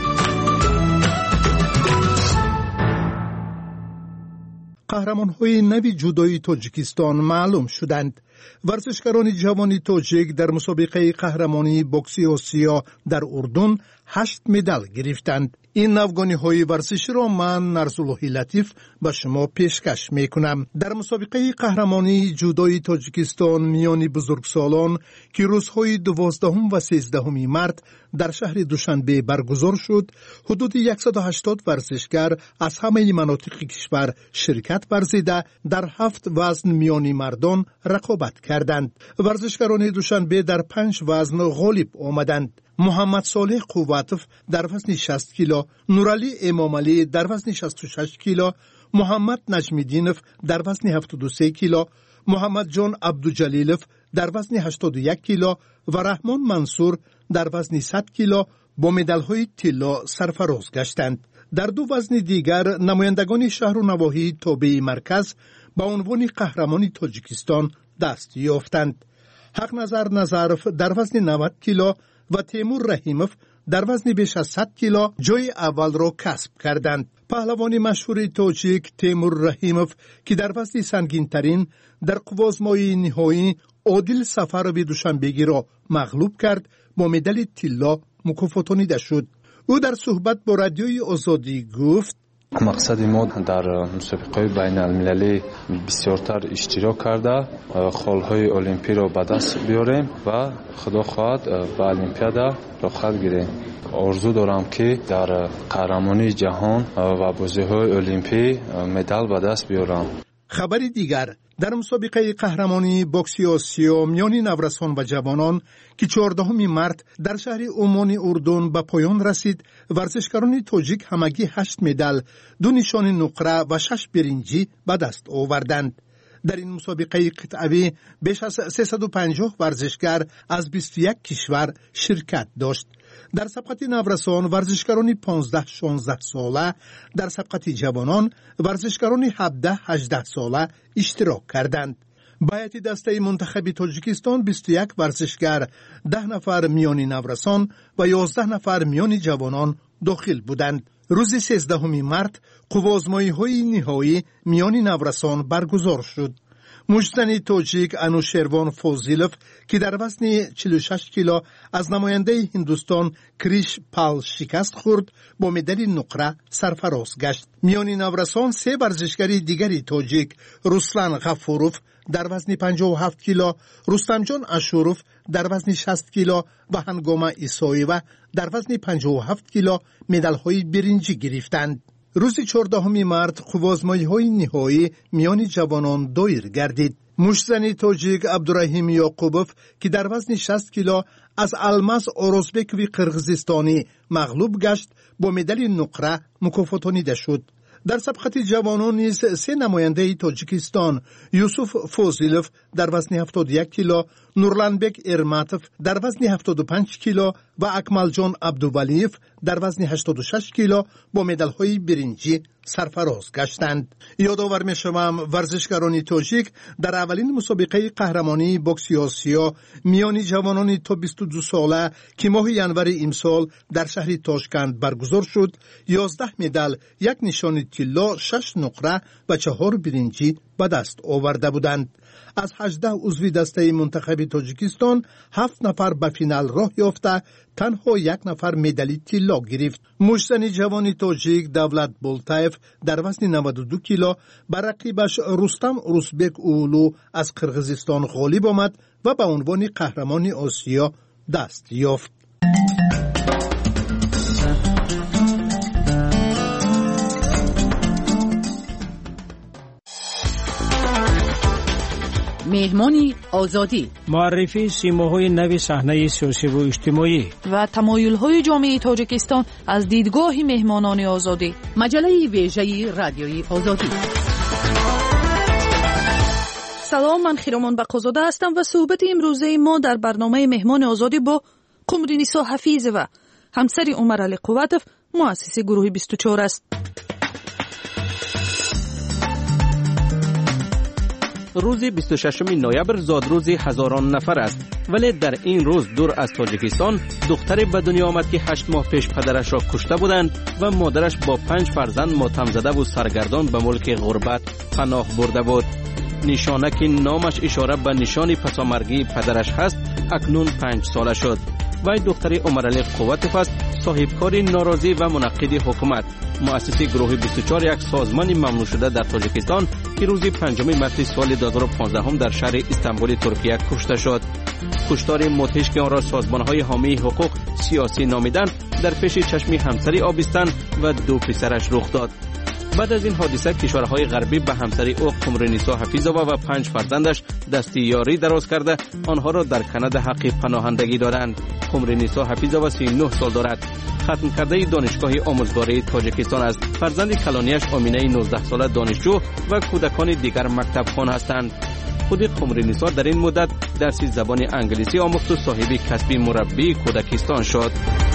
قهرمان‌های نوی جودوی تاجیکستان معلوم شدند. ورزشکاران جوان تاجیک در مسابقه قهرمانی بوکسی آسیا در اردن 8 مدال گرفتند. این نوگانی‌های ورزشی را من نرسالله لطیف به شما پیشکش می‌کنم. در مسابقه قهرمانی جودوی تاجیکستان میان بزرگسالان که روزهای 12 و 13 مارس در شهر دوشنبه برگزار شد، حدود 180 ورزشکار از همه مناطق کشور شرکت ورزیده در 7 وزن میان مردان رقابت کردند. ورزشکاران دوشنبه در 5 وزن غالب آمدند. محمد صالح قواتف در وزن 60 کیلو، نورعلی امامعلی در وزن 66 کیلو، محمد نجمیدینف در وزن 73 کیلو، محمد جان عبدالجلیلف در وزن 81 کیلو و رحمان منصور در وزن 100 کیلو با مدال‌های طلا سرفراز گشتند. در 2 وزن دیگر نمایندگان شهر و نواحی تابع مرکز با عنوان قهرمان تاجیکستان دست یافتند. حق نظر نظرف در وزن 90 کیلو و تیمور رحیموف در وزن بیش از 100 کیلو جای اول را کسب کردند. پهلوان مشهور تاجیک تیمور رحیموف که در وزن سنگین‌ترین در قوازمای نهایی عادل سفروی دوشنبگی را مغلوب کرد، با مدال طلا مکافاتانیده شد. او در صحبت با رادیوی آزادی گفت: مقصد ما در مسابقه بین المللی بسیارتر اشتراک کرده خالهای المپی را به دست بیاریم و خدا خواهد به المپیادا رخصت گیریم. آرزو دارم که در قهرمانی جهان و بازی‌های المپی مدال به دست بیارم. خبر دیگر در مسابقه قهرمانی بوکسی آسیا میان نورسان و جوانان که 14 مارس در شهر عمان اردن به پایان رسید، ورزشکاران تاجیک همگی 8 مدال، 2 نشان نقره و 6 برنجی به دست آوردند. در این مسابقه قطعی بیش از 350 ورزشکار از 21 کشور شرکت داشت. در سبقت نورسان ورزشکاران 15-16 ساله، در سبقت جوانان ورزشکاران 17-18 ساله اشتراک کردند. به هیئت دسته منتخب تاجیکستان 21 ورزشکار، 10 نفر میان نورسان و 11 نفر میان جوانان داخل بودند. روز 13 مارس قوازمایی‌های نهایی میان نورسان برگزار شد. مجزن تاجیک انوشیروان فوزیلوف که در وزن 46 کیلو از نماینده هندوستان کریش پال شکست خورد، با مدال نقره سرفراز گشت. میان نورسان 3 ورزشکاری دیگری تاجیک، رسلان غفوروف در وزن 57 کیلو، رستم جان اشوروف در وزن 60 کیلو و هنگامه ایساییوه در وزن 57 کیلو مدال‌های برنجی گرفتند. روز 14 مارس قوازمایی‌های نهایی میان جوانان دایر گردید. مشتزن تاجیک عبدالرحیم یعقوبوف که در وزن 60 کیلو از الماس اورزبکوی قرغیزستانی مغلوب گشت، با مدال نقره مکافاتانیده شد. در سبقت جوانان نیز 3 نماینده تاجیکستان، یوسف فوزیلوف در وزن 71 کیلو، نورلانبک ارماتف در وزن 75 کیلو و اکمالجان عبدوولیف در وزن 86 کیلو با مدال‌های برنجی سرفراز گشتند. یادآور می‌شوم ورزشکاران تاجیک در اولین مسابقه قهرمانی بوکس آسیا میان جوانان تا 22 ساله که ماه ینور امسال در شهر تاشکند برگزار شد 11 مدال، یک نشان طلا، 6 نقره و 4 برنجی به دست آورده بودند. از 18 عضو دسته منتخب تاجیکستان 7 نفر به فینال راه یافته تنها 1 نفر مدال طلا گرفت. مشتن جوان تاجیک دولت بولتاєв در وزن 92 کیلو بر رقیبش رستم روزبک اولو از قرغیزستان غالب آمد و به عنوان قهرمان آسیا دست یافت. مهمانی آزادی، معرفی سیماهای نو صحنه سیاسی و اجتماعی و تمایل‌های جامعه تاجیکستان از دیدگاه مهمانان آزادی. مجله ویژه رادیوی آزادی. سلام، من خیرامان بقازاده هستم و صحبت امروزه ما در برنامه مهمان آزادی با قمرنیسا حفیظова، همسر عمر علی قوتов، مؤسس گروه 24 است. روز 26 نوامبر زادروز هزاران نفر است، ولی در این روز دور از تاجیکستان دختری به دنیا آمد که 8 ماه پیش پدرش را کشته بودند و مادرش با 5 فرزند ماتم زده و سرگردان به ملک غربت پناه برده بود. نشانه که نامش اشاره به نشان پسامرگی پدرش هست اکنون 5 ساله شد. وی دختری عمر علی قوتов است، صاحبکار ناراضی و منقد حکومت. مؤسس گروه 24 یک سازمان ممنوع شده در تاجیکستان که روز 5 مارس سال 2015 در شهر استانبول ترکیه کشته شد. کشتار مدهش که آن را سازمان‌های حامی حقوق سیاسی نامیدند در پیش چشم همسری آبستن و 2 پسرش رخ داد. بعد از این حادثه کشورهای غربی به همسری او قمرنیسا حفیظova و 5 فرزندش دستی یاری دراز کرده آنها را در کانادا حق پناهندگی دادند. قمرنیسا حفیظova 39 سال دارد. ختم کرده دانشگاه آموزگاری تاجیکستان است. فرزند کلانیش آمینه 19 ساله دانشجو و کودکان دیگر مکتب خوان هستند. خود قمرنیسا در این مدت درس زبان انگلیسی آموخت و صاحب کسب مربی کودکستان شد.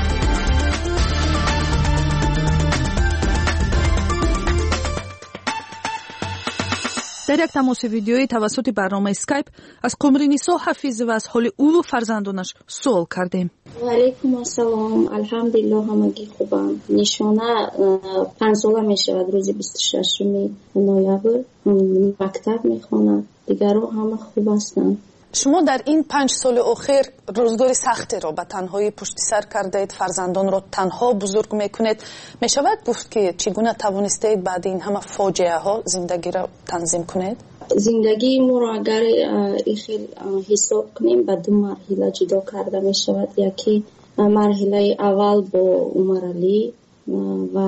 در یک تماس ویدیویی توسط برنامه اسکایپ از قمرنیسا حفیظova از حال او و فرزندانش سوال کردیم. و علیکم السلام، الحمدلله همگی خوبم. نشانه 5 ساله می شود، روز 26 نوامبر مکتب می خوانم. دیگرها همه خوب هستند. شما در این 5 سال اخیر روزگار سختی را به تنهایی پشت سر کردید، فرزندان را تنها بزرگ میکنید. می شود گفت که چگونه توانستید بعد این همه فاجعه ها زندگی را تنظیم کنید؟ زندگی ما را اگر خیلی حساب کنیم به 2 مرحله جدا کرده می شود. یکی مرحله اول با عمر علی و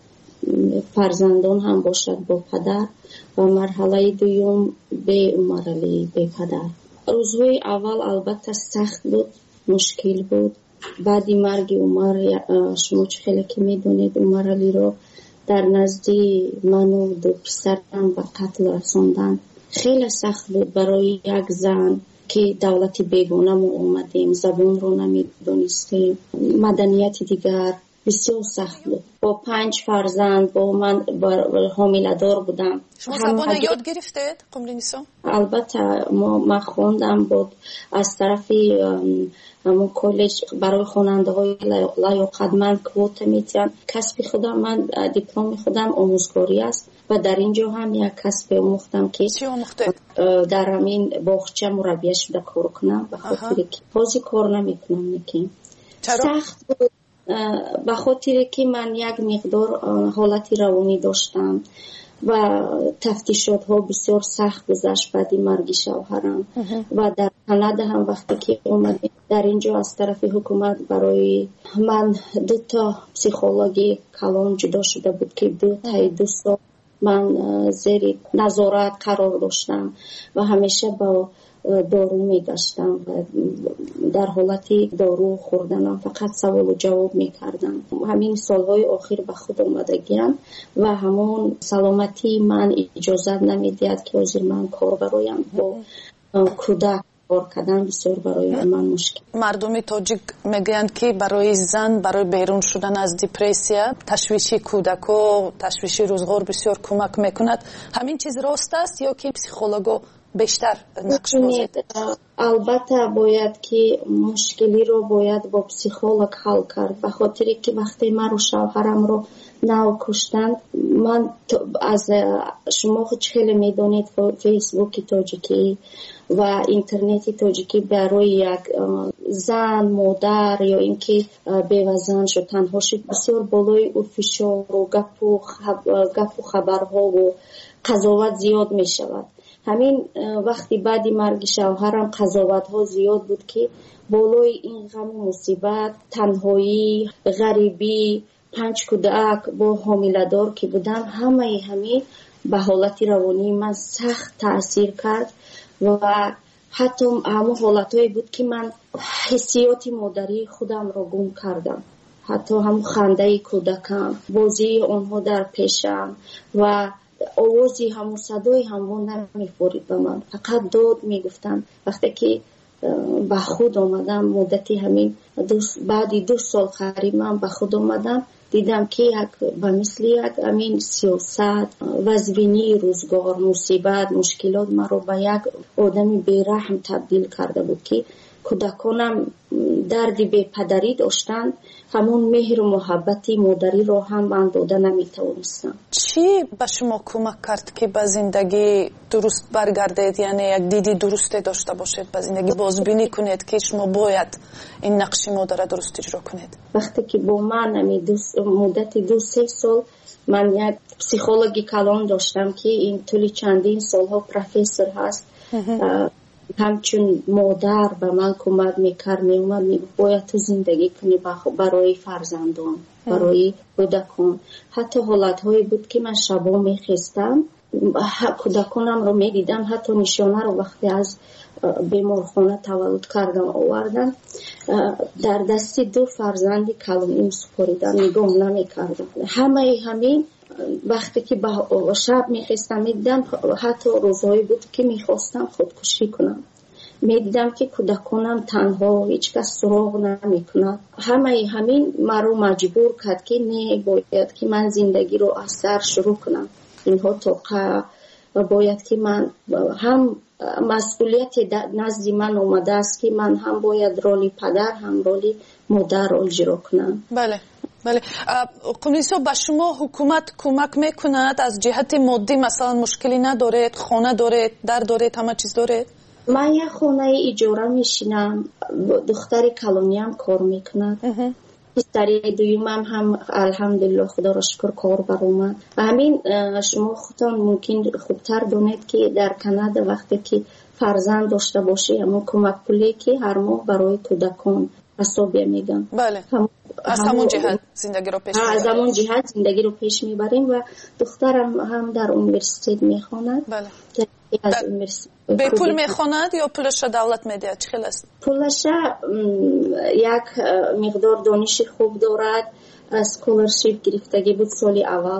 فرزندان هم باشد با پدر و مرحله دوم به عمر علی به پدر. روزهای اول البته سخت بود، مشکل بود. بعد مرگ عمر، شما چه خیلی که میدونید عمر علی رو در نزد من و 2 پسرم به قتل رساندن. خیلی سخت بود برای یک زن که دولت بیگانه ما اومدیم، زبان رو نمیدونستیم، مدنیت دیگر بسیار سخت بود. با 5 فرزند، با من حامله دار بودم. شما زبان یاد گرفتید قمرنیسا؟ البته ما خواندم بود از طرف همون کالج برای خواننده های لیاقتمند کوتا میتونم. کسب خودم، من دیپلم خودم آموزگاری است و در اینجا هم یک کسب آموختم که در همین باغچه مربیه شده کار کنم، به خاطر که بازی کار نمیکنم. لیکن سخت بود به خاطر که من یک مقدار حالت روانی داشتم و تفتیشات ها بسیار سخت گذشت بعد مرگ شوهرم. و در کانادا هم وقتی که اومدیم در اینجا از طرف حکومت برای من 2 تا پسیخولوژی کلان جدا شده بود که 2 سال من زیر نظارت قرار داشتم و همیشه با دارو میگشتم و در حالتی دارو خوردنم فقط سوال و جواب میکردم. همین سالهای آخر به خود آمدگیم و همون سلامتی من اجازت نمیدید که حاضر من کار برایم با کودک کار کردن بسیار برای من مشکل. مردم تاجیک میگن که برای زن برای بیرون شدن از دیپرسیا تشویشی کودک و تشویشی روزگار بسیار کمک میکند. همین چیز راست است یا که پسیخولوژا بیشتر نقش بازی؟ البته باید که مشکلی رو باید با پسیخولوگ حل کرد، به خاطری که وقتی من رو شوهرم رو نو کشتند، من از شما خود خیلی میدونید فیسبوک تاجیکی و اینترنت تاجیکی برای یک زن مادر یا اینکه بیوه‌زن شد تنها شد بسیار بالای و فشار و گپ و خبرها و قضاوت زیاد می شود. همین وقتی بعد مرگ شوهرم قضاوت ها زیاد بود که بالای این غم و مصیبت، تنهایی، غریبی، 5 کودک با حامله‌دار که بودم، همین به حالت روانی من سخت تاثیر کرد و حتی همون حالتایی بود که من حسیات مادری خودم رو گم کردم. حتی هم خنده کودکم، بازی آنها در پیشم و آوازی هم صدای هم نمی‌خورید به من، فقط داد میگفتم. وقتی که به خود آمدم مدتی همین بعد 2 سال قریب من به خود آمدم، دیدم که به مثل یک همین سیاست وزبینی روزگار مصیبت مشکلات من رو به یک آدم بیرحم تبدیل کرده بود که کودکانم دردی به پدری داشتند، همون مهر و محبتی مادری رو هم من داده نمیتونستم. چی به شما کمک کرد که به زندگی درست برگردید، یعنی یک دیدی درست داشته باشید به زندگی، بازبینی کنید که شما باید این نقش مادر درست اجرا کنید؟ وقتی که با من مدت 2-3 سال من یک پسیخولوژی کلان داشتم که این طول چندین سالها پروفسور هست، همچون مادر به من کمک میکرد، میومد میگفت باید تو زندگی کنی برای فرزندان، برای کودکان. حتی حالتهایی بود که من شبا میخستم کودکانم رو میدیدم، حتی نشانه رو وقتی از بیمارخانه تولد کردم آوردن در دستی 2 فرزندی کلانیم سپاریدم، نگاه نمیکردم. همین وقتی که شب میخواستم میدیدم، حتی روزهایی بود که میخواستم خودکشی کنم، میدیدم که کودکانم تنها هیچ کس سراغ نمیکنه. همین مرا مجبور کرد که نه، باید که من زندگی رو از سر شروع کنم. اینها توقع باید که من هم مسئولیت نزد من اومده است که من هم باید رولی پدر هم رولی مادر رو اجرا کنم. بله. قمنیسا به شما حکومت کمک میکند از جهت مادی؟ مثلا مشکلی ندارید؟ خانه دارید؟ در دارید؟ همه چیز دارید؟ من یک خانه اجاره میشینم، دختر کلونیم کار میکند، پسر دویمم هم الحمدلله خدا را شکر کار برآمد. همین شما خودتان ممکن خوبتر دانید که در کانادا وقتی که فرزند داشته باشی همون کمک پولی که هر ماه برای کودکان حسابی میگن. بله. از همون جهت زندگی رو پیش میبریم. از همون جهت زندگی رو پیش میبریم و دخترم هم در اونیورسیته میخواند. بله. به پول میخواند یا پولش دولت میده؟ چه خیلی است؟ پولش یک مقدار دانش خوب دارد، اسکولرشیپ گرفتگی بود سال اول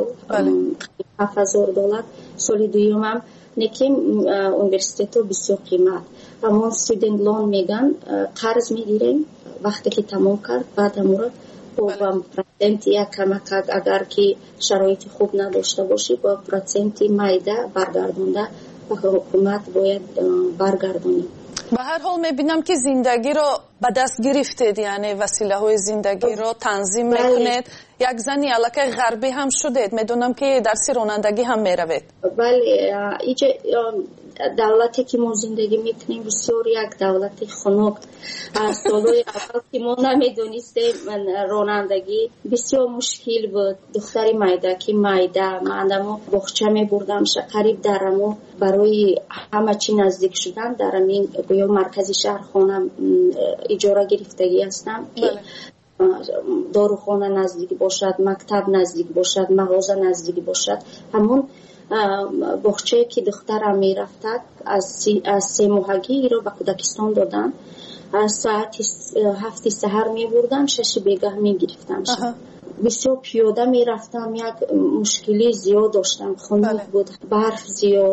$7,000، سال دوم هم نکیم اونیورسیته بسیار قیمت، اما استودنت لون میگن قرض میگیریم وقتی که تمام کرد بعد امورا با پرسنت یا کمک اگر که شرایط خوب نداشته باشی با پرسنت مایده برگردونده و حکومت باید برگردونیم. به هر حال میبینم که زندگی رو به دست گرفتید، یعنی وسیله های زندگی رو تنظیم میکنید. یک زنی الکه غربی هم شدید، میدونم که درس رانندگی هم میروید. بله، دولتی که ما زندگی میکنیم بسیار یک دولت خنک. از سالهای اول که ما نمیدونستیم رانندگی بسیار مشکل بود. دختری مایده من بخچه میبردم قریب درمو برای همه چی نزدیک شدن در همین گویا مرکزی شهر خانم اجاره گرفتگی هستم که داروخانه نزدیک باشد، مکتب نزدیک باشد، مغازه نزدیک باشد. همون بخچه که دخترم میرفتد از 3 ماهگی رو به کودکستان دادن. از ساعت 7 سحر میبردم 6 بیگاه میگرفتم. بسیار پیاده میرفتم، یک مشکلی زیاد داشتم، خنک بود، برف زیاد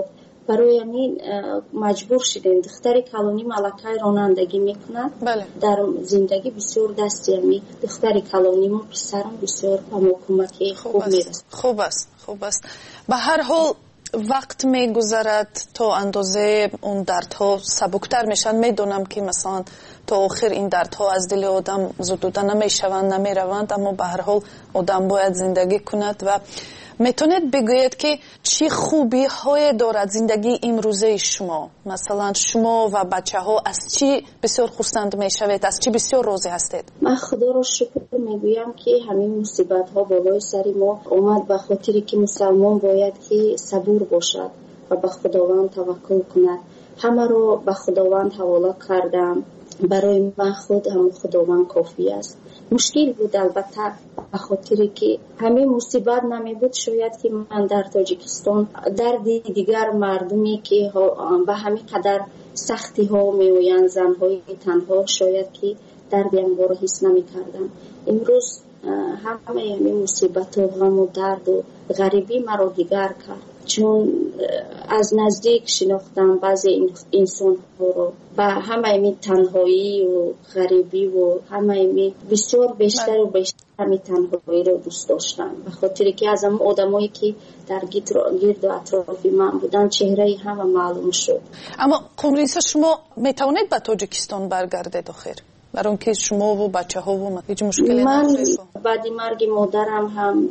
برای همین مجبور شدیم. دختر کلانی ملکه رانندگی میکنند. در زندگی بسیار دستی همی دختر کلانی ما پسرم بسیار کمکی خوب میرسد. خوب است. به هر حال وقت میگذرد تا اندازه اون دردها سبکتر میشن. میدونم که مثلا تا آخر این دردها از دل آدم زدوده نمیشوند نمیروند، اما به هر حال آدم باید زندگی کند. و میتونید بگویید که چی خوبی های دارد زندگی امروزه شما؟ مثلا شما و بچه ها از چی بسیار خرسند میشوید؟ از چی بسیار راضی هستید؟ من خدا را شکر میگویم که همین مصیبت ها بالای سر ما اومد به خاطری که مسلمان باید که صبور باشد و به خداوند توکل کند. همه رو به خداوند حواله کردم. برای من خود هم خداوند کافی است. مشکل بود البته به خاطری که همین مصیبت نمی بود شاید که من در تاجیکستان درد دیگر مردمی که به همین قدر سختی ها می آیند، زنهای تنها، شاید که دردی هم رو حس نمی کردم. امروز همه همین مصیبت و غم و درد و غریبی مرا دیگر کرد، چون از نزدیک شناختم بعضی انسان ها رو و همه همین تنهایی و غریبی و همه همین بسیار بیشتر و بیشتر همین تنهایی رو دوست داشتم، به خاطری که از همون آدمایی که در گرد و اطرافی من بودن چهره همه معلوم شد. اما قمریسا شما میتوانید به تاجیکستان برگردید آخر؟ برای اونکه شما و بچه ها و هیچ مشکلی ندارید؟ من بعد مرگ مادرم هم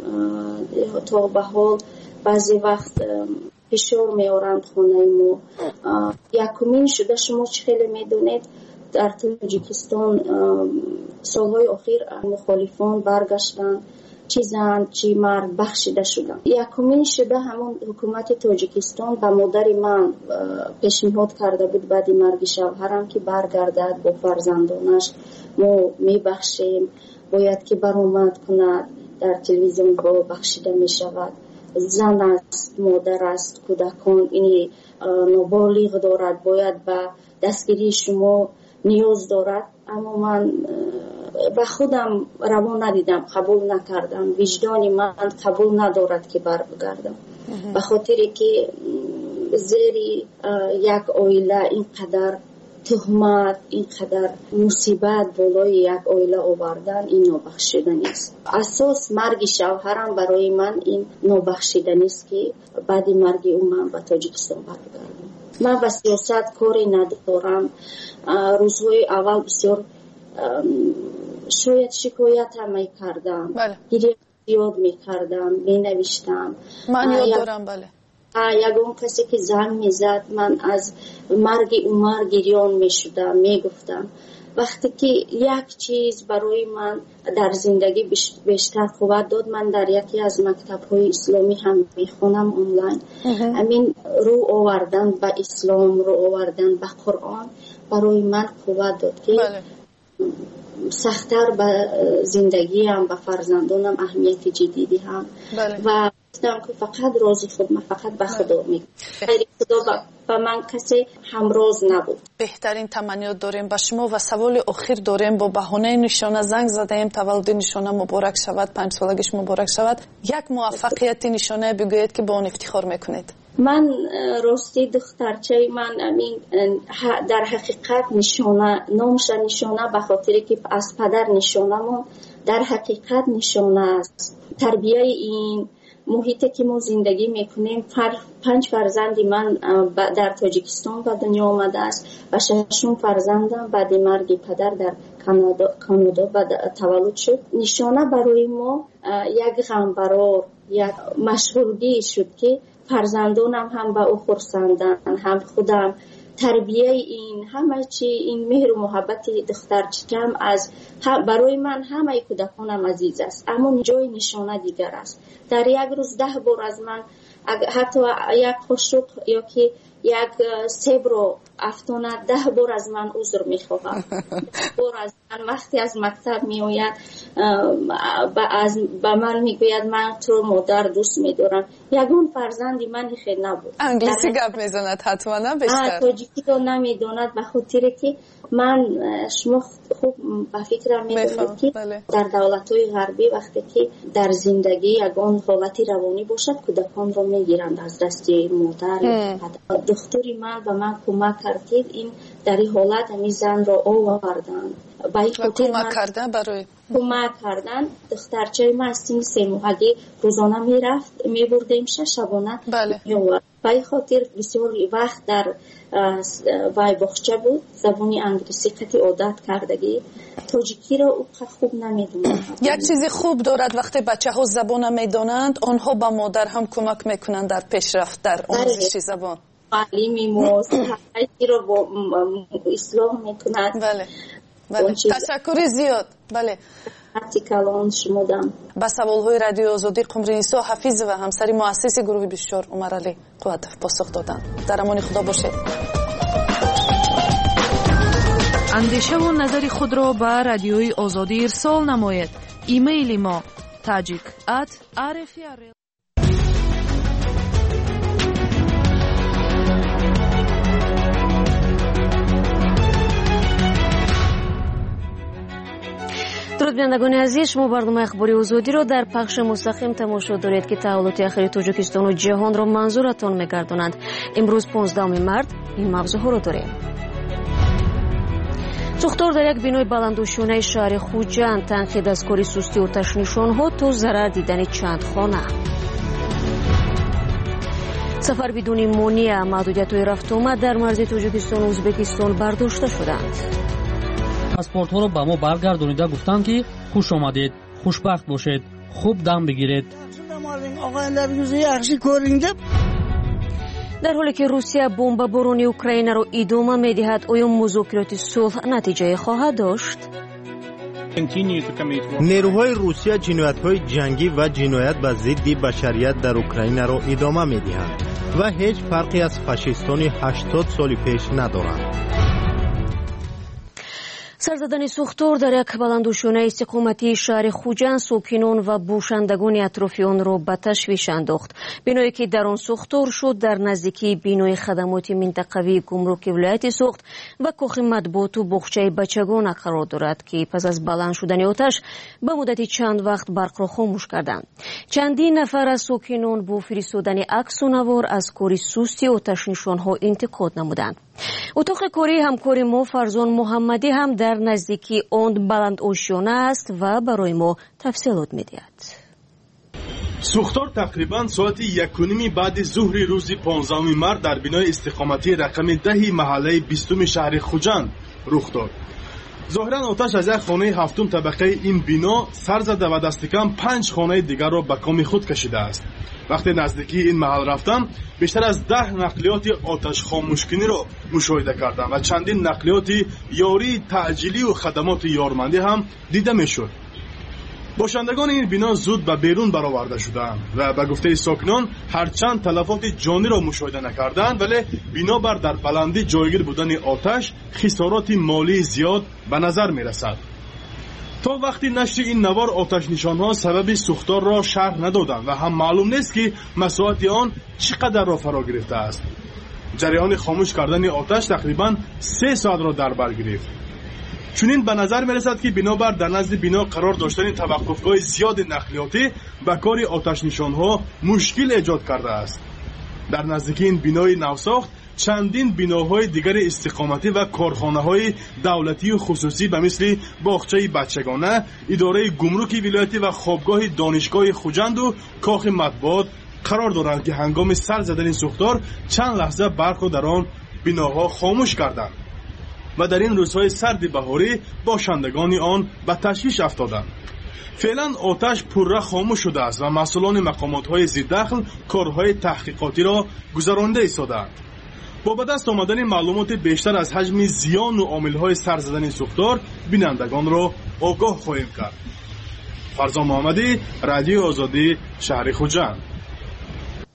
تا به حال بعضی وقت فشار میارند خونه ما. یکمین شده شما چه خیلی میدونید در تاجیکستان سالهای اخیر مخالفان برگشتن، چی زن چی مرد بخشیده شدن. یکمین شده همون حکومت تاجیکستان به مادر من پیشنهاد کرده بود بعد مرگ شوهرم که برگردد با فرزندانش، ما میبخشیم، باید که برآمد کند، در تلویزیون ها بخشیده می شود. زن است، مادر است، کودکان این نابالغ دارد، باید به دستگیری شما نیاز دارد. اما من به خودم روا ندیدم، قبول نکردم. وجدان من قبول ندارد که برگردم، به خاطری که زیر یک عائله اینقدر تهمت، اینقدر مصیبت بالای یک عائله آوردن، این نابخشیدنی است. اساس مرگ شوهرم برای من این نابخشیدنی است که بعد مرگ او من به تاجیکستان برگردم. من به سیاست کاری ندارم. روزهای اول بسیار شاید شکایت هم میکردم، گریه زیاد میکردم، مینوشتم. من یاد دارم. بله، یگان کسی که زنگ میزد من از مرگ عمر گریان میشدم، میگفتم. وقتی که یک چیز برای من در زندگی بیشتر قوت داد، من در یکی از مکتب‌های اسلامی هم میخونم آنلاین. همین رو آوردن به اسلام، رو آوردن به قرآن برای من قوت داد که سخت‌تر به زندگی هم به فرزندانم اهمیت جدیدی هم و گفتم که فقط راضی خود، من فقط به خدا میگم، غیر خدا و من کسی همراز نبود. بهترین تمنیات داریم به شما و سوال آخر داریم. با بهانه نشانه زنگ زدیم تولد نشانه مبارک شود، 5 سالگیش مبارک شود. یک موفقیت نشانه بگویید که با اون افتخار میکنید. من راستی دخترچه من در حقیقت نشانه نامش نشانه به خاطر که از پدر نشانمون در حقیقت نشانه است. تربیه این محیطی که ما زندگی میکنیم، 5 فرزند من در تاجیکستان به دنیا آمده است و 6 فرزندم بعد مرگ پدر در کانادا تولد شد. نشانه برای ما یک غمبرار، یک مشغولگی شد که فرزندانم هم به او خرسندن، هم خودم. تربیه این همه چی، این مهر و محبت دخترچم از برای من همه کودکانم عزیز است، اما جای نشانه دیگر است. در یک روز 10 بار از من حتی یک قاشق یا که یک سیب رو افتاند 10 بار از من عذر میخواهم. بار از من وقتی از مکتب میآید به من میگوید من تو مادر دوست میدارم. یگان فرزندی من خیلی نبود. انگلیسی گپ میزند حتما نه بیشتر. تاجیکی تو نمیداند به خاطر که من شما خوب به فکرم میدونید که در دولت‌های غربی وقتی که در زندگی یگان حالتی روانی باشد کودکان رو میگیرند از دست مادر. دختری من به من کمک کردید، این در این حالت همی زن را آوردند. کمک کردن دخترچه من از 3 ماهگی روزانه میرفت، میبردیم شبانه میورد. به این خاطر بسیار وقت در وای باغچه بود، زبان انگلیسی قطعی عادت کردگی، تاجیکی را او خوب نمیدونند. یک چیزی خوب دارد وقتی بچه ها زبان میدانند، آنها به مادر هم کمک میکنند در پیشرفت در آموزش زبان. تعلیمی موسیقی را با اصلاح میکند. بله تشکر زیاد. بله کلان شمودم. با سوالهای رادیو آزادی قمری نیسا حفیظ و همسری مؤسس گروه 24 عمر علی قوتف پاسخ دادند. در امان خدا باشید. اندیشه و نظر خود را به رادیوی آزادی ارسال نمایید. ایمیل ما tajik@rfi درود بینندگان عزیز، شما برنامه اخباری آزادی را در پخش مستقیم تماشا دارید که تحولات اخیر تاجیکستان و جهان را منظورتان می‌گرداند. امروز 15 مارد این موضوعها را داریم. سوختار در یک بینای بلندوشانه شهر خوجند، تنقید از کاری سستی آتش‌نشان‌ها تا ضرر دیدن چند خانه. سفر بدون مانع، محدودیت‌های رفت و آمد در مرز تاجیکستان و ازبکستان برداشته شدند. پاسپورت ها رو به ما برگردونیده گفتند که خوش آمدید، خوشبخت باشید، خوب دم بگیرید. در حالی که روسیه بمبارانی اوکراین را ادامه می‌دهد، آیا مذاکرات صلح نتیجه خواهد داشت؟ نیروهای روسیه جنایت‌های جنگی و جنایت به ضد بشریت در اوکراین را ادامه می‌دهند و هیچ فرقی از فاشیستان 80 سال پیش ندارند. سر زدن سوختار در یک بلندوشانه استقامتی شهر خوجند ساکنان و باشندگان اطراف آن را به تشویش انداخت. بینایی که در آن سوختار شد در نزدیکی بینای خدمات منطقوی گمرک ولایت سوخت و کاخ مطبوعات و باغچه بچگان قرار دارد که پس از بلند شدن آتش به مدت چند وقت برق را خاموش کردند. چندین نفر از ساکنان با فرستادن عکس و نوار از کاری سستی آتش نشان‌ها انتقاد نمودند. اتاق کاری همکار ما فرزان محمدی هم در نزدیکی آن بلند آشیانه است و برای ما تفصیلات می‌دهد. سوختار تقریباً ساعت 1:30 بعد ظهر روز 15 مارد در بنای استقامتی رقم 10 محله 20 شهر خوجند رخ داد. ظاهراً آتش از یک خانه 7 طبقه این بنا سر زده و دست کم 5 خانه دیگر را به کام خود کشیده است. وقتی نزدیکی این محل رفتم، بیشتر از 10 نقلیات آتش خاموشکنی را مشاهده کردم و چندین نقلیات یاری تعجیلی و خدمات یارمندی هم دیده میشد. باشندگان این بنا زود به بیرون برآورده شدند و به گفته ساکنان هرچند تلفات جانی را مشاهده نکردند، ولی بنابر در بلندی جایگیر بودن آتش خسارات مالی زیاد به نظر می رسد. تا وقتی نشر این نوار آتش نشانها سبب سوختار را شرح ندادند و هم معلوم نیست که مساحت آن چقدر را فرا گرفته است. جریان خاموش کردن آتش تقریبا 3 ساعت را در بر گرفت. چنین به نظر می رسد که بنابر در نزد بنا قرار داشتن توقفگاه زیاد نقلیاتی به کار آتش نشانها مشکل ایجاد کرده است. در نزدیکی این بنای نوساخت چندین بناهای دیگر استقامتی و کارخانه‌های دولتی و خصوصی به مثل باغچه بچگانه، اداره گمرک ولایتی و خوابگاه دانشگاه خوجند و کاخ مطبوعات قرار دارند که هنگام سر زدن این سوختار چند لحظه برق را در آن بناها خاموش کردند و در این روزهای سرد بهاری باشندگان آن به تشویش افتادند. فعلا آتش پرره خاموش شده است و مسئولان مقامات‌های ضددخل کارهای تحقیقاتی را گذرانده ایستادند. با به دست آمدن معلومات بیشتر از حجم زیان و عامل‌های سر زدن سوختار بینندگان را آگاه خواهیم کرد. فرزان محمدی، رادیو آزادی، شهر خوجند.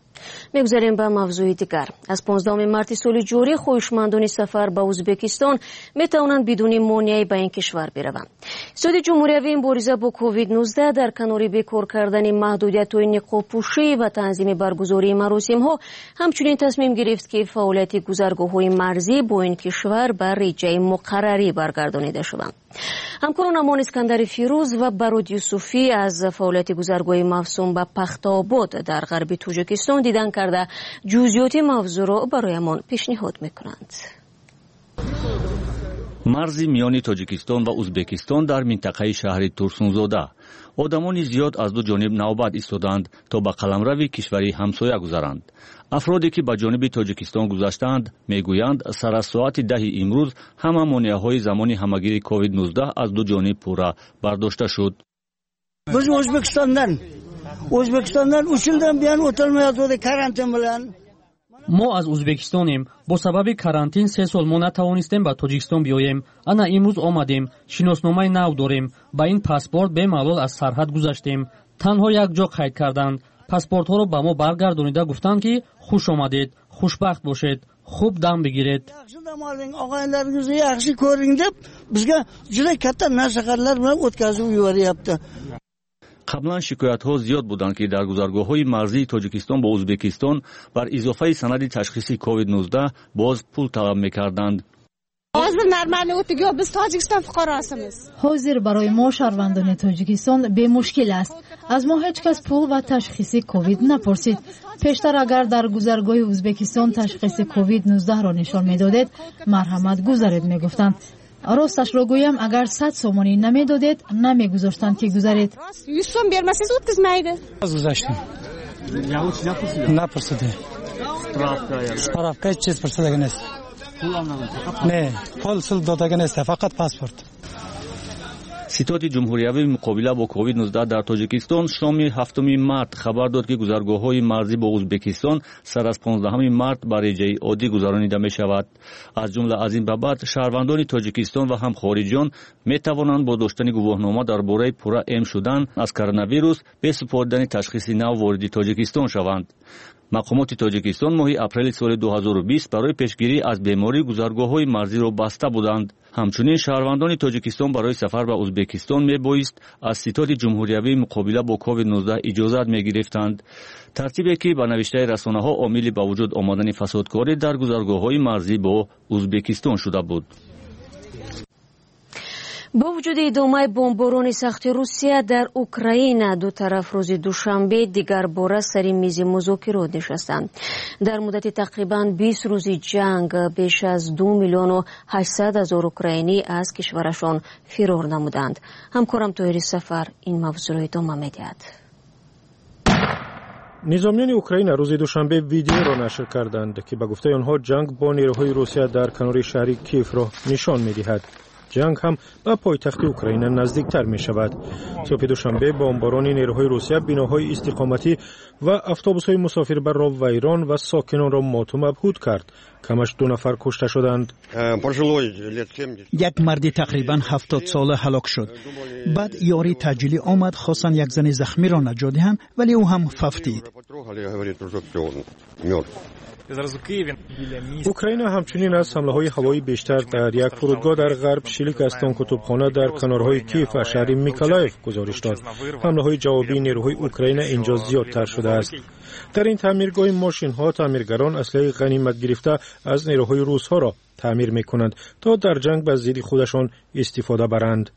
میگذاریم به موضوع دیگر. از 15 مارت سال جاری خواهشمندان سفر به ازبکستان می توانند بدون مانعی به این کشور بروند. سعودی جمهوری مبارزه با کووید 19 در کنار بیکار کردن محدودیت‌های نقاب‌پوشی و تنظیم برگزاری مراسم‌ها همچنین تصمیم گرفت که فعالیت گذرگاه‌های مرزی با این کشور بر ریجه مقرری برگردانیده شوند. همکاران امان اسکندر فیروز و برود یوسفی از فعالیت گذرگاه موسوم به پختاباد در غرب تاجیکستان دیدن کرده جزئیات موضوع را برایمان پیشنهاد میکنند. مرز میان تاجیکستان و ازبکستان در منطقه شهر تورسونزاده آدمان زیاد از دو جانب نوبت ایستادند تا به قلمرو کشوری همسایه گذرند. افرادی که به جانب تاجیکستان گذشتند میگویند سر از ساعت 10 امروز همه مانعهای زمان همگیری کووید 19 از دو جانب پورا برداشته شد. biz O'zbekistondan uchildan buyon o'tilmayotgandi karantin bilan. ما از ازبکستانیم. با سبب карантин 3 سال ما نتوانستیم به تاجیکستان بیاییم. انا امروز آمدیم. شناسنامه نو داریم. با این پاسپورت به معلول از سرحد گذشتیم. تنها یک جا قید کردند. پاسپورت ها رو به ما برگردانیده گفتند که خوش آمدید، خوشبخت باشید، خوب دم بگیرید. Og'aylaringizni yaxshi ko'ring deb bizga juda katta nasihatlar bilan o'tkazib yuboryapti. قبلا شکایت ها زیاد بودند که در گذرگاه های مرزی تاجیکستان با ازبکستان بر اضافه سند تشخیصی کووید 19 باز پول طلب میکردند. حاضر برای ما شهروندان تاجیکستان به مشکل است. از ما هیچ کس پول و تشخیص کووید نپرسید. پیشتر اگر در گذرگاه ازبکستان تشخیص کووید 19 را نشان میدادید مرحمت گذارید میگفتند. راستش را گویم اگر 100 سومانی نمیدادید نمیگذاشتند که گذارید. 100 سوم برمسید o'tkazmaydi. از گذاشتیم. نپرسیده. سپرافکا چیز پرسیده نیست. نه پول داده نیست فقط پاسپورت. ستاد جمهوریوی مقابله با کووید 19 در تاجیکستان شام 7 مارت خبر داد که گذرگاه‌های مرزی با ازبکستان سر از 15 مارت بر ریجه عادی گذرانیده می شود. از جمله از این بابت شهروندان تاجیکستان و هم خارجیان می توانند با داشتن گواهنامه درباره پورا ام شدن از کرونا ویروس به سپردن تشخیص نو وارد تاجیکستان شوند. مقامات تاجیکستان ماه اپریل سال 2020 برای پیشگیری از بیماری گذرگاه‌های مرزی را بسته بودند. همچنین شهروندان تاجیکستان برای سفر به ازبکستان میبایست از ستاد جمهوریوی مقابله با کووید 19 اجازت میگرفتند. ترتیبی که به نوشته رسانه‌ها عامل به وجود آمدن فسادکاری در گذرگاه‌های مرزی با ازبکستان شده بود. با وجود ادامه بمباران سخت روسیه در اوکراین دو طرف روز دوشنبه دیگر باره سر میز مذاکرات نشستند. در مدت تقریبا 20 روز جنگ بیش از 2,800,000 اوکراینی از کشورشان فرار نمودند. همکارم طاهر سفر این موضوع را ادامه میدهد. نظامیان اوکراین روز دوشنبه ویدیو را نشر کردند که به گفته آنها جنگ با نیروهای روسیه در کنار شهر کیف را نشان میدهد. جنگ هم به پایتخت اوکراین نزدیکتر می شود. صبح دوشنبه بمباران نیروهای روسیه بناهای استقامتی و اتوبوس‌های مسافربر را ویران و ساکنان را مات و مبهوت کرد. کمش 2 نفر کشته شدند. یک مرد تقریبا 70 ساله هلاک شد. بعد یاری تجلی آمد خواستند یک زن زخمی را نجات دهند ولی او هم ففتید. اوکراین همچنین از حمله‌های هوایی بیشتر در یک فرودگاه در غرب شلیک از تانک و توپخانه در کنارهای کیف و شهر میکولایف گزارش داد. حمله‌های جوابی نیروهای اوکراین اینجا زیادتر شده است. در این تعمیرگاه ماشین‌ها تعمیرگران اسلحه غنیمت گرفته از نیروهای روس‌ها را تعمیر می‌کنند تا در جنگ به ضد خودشان استفاده برند.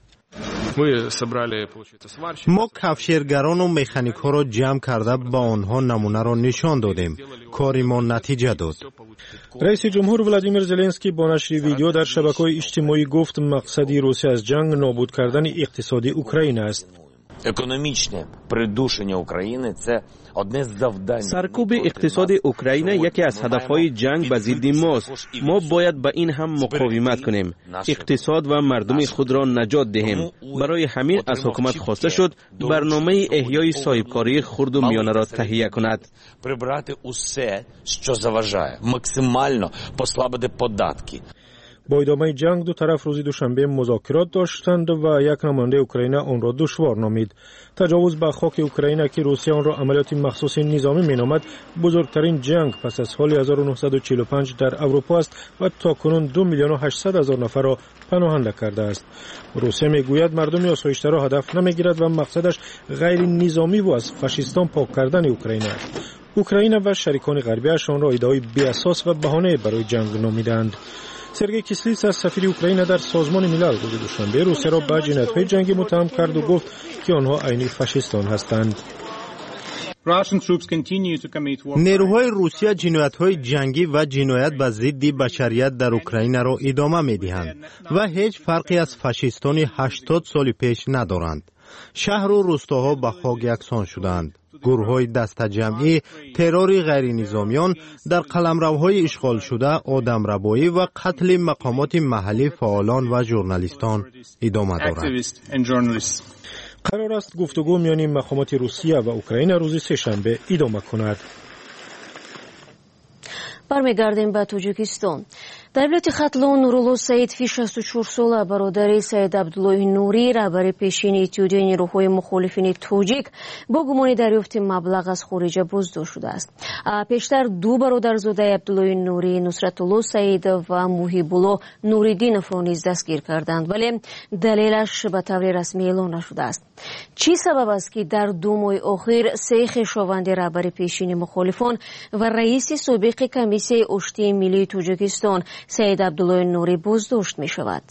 ما کفشیرگران و مکانیک ها را جمع کرده با آنها نمونه را نشان دادیم. کاری ما نتیجه داد. رئیس جمهور ولادیمیر زلنسکی با نشر ویدیو در شبکه‌های اجتماعی گفت مقصد روسیه از جنگ نابود کردن اقتصادی اوکراین است. Економічне придушення України – це одне з завдань. سرکوب اقتصاد اوکراین یکی از هدفهای جنگ به ضد ماست. ما باید به این هم مقاومت کنیم. اقتصاد و مردم خود را نجات دهیم. برای همین از حکومت خواسته شد برنامه احیای صاحبکاری خرد و میانه را تهیه کند. Прибрати усе, що заважає, максимально послабити податки. با ادامه جنگ دو طرف روز دوشنبه مذاکرات داشتند و یک نماینده اوکراین آن را دشوار نامید. تجاوز به خاک اوکراین که روسیه آن را عملیات مخصوص نظامی مینامد بزرگترین جنگ پس از سال 1945 در اروپا است و تاکنون 2,800,000 نفر را پناهنده کرده است. روسیه میگوید مردم آسایشته را هدف نمیگیرد و مقصدش غیر نظامی و از فاشیستان پاک کردن اوکراین است. اوکراین و شریکان غربیش آن را ادعای بی اساس و بهانه برای جنگ نامیدند. سرگئی کیسلیتس سفیر اوکراین در سازمان ملل روز دوشنبه روسیه را به جنایت‌های جنگی متهم کرد و گفت که آنها عینی فاشیستان هستند. نیروهای روسیه جنایت‌های جنگی و جنایت به ضد بشریت در اوکراین را ادامه می‌دهند و هیچ فرقی از فاشیستان 80 سال پیش ندارند. شهر و روستاها به خاک یکسان شدند. گروه‌های دست جمعی تروری غیر نظامیان در قلمروهای اشغال شده آدمربایی و قتل مقامات محلی فعالان و ژورنالیستان ادامه دارد. قرار است گفتگو میان مقامات روسیه و اوکراین روز سه‌شنبه ادامه کند. برمیگردیم به تاجیکستان. در ولایت خطلون نورالله سعیدفی 64 ساله برادر سعید عبدالله نوری رهبر پیشین اتحادیه نیروهای مخالفین تاجیک با گمان دریافت مبلغ از خارجه بازداشت شده است. پیشتر دو برادرزاده عبدالله نوری نصرتالله سعید و محیب‌الله نوریدینов را نیز دستگیر کردند ولی دلیلش به طور رسمی اعلام نشده است. چی سبب است که در 2 ماه اخیر 3 خویشاوند رهبر پیشین مخالفان و رئیس سابق کمیسیون آشتی ملی تاجیکستان سعید عبدالله نوری بازداشت می شود؟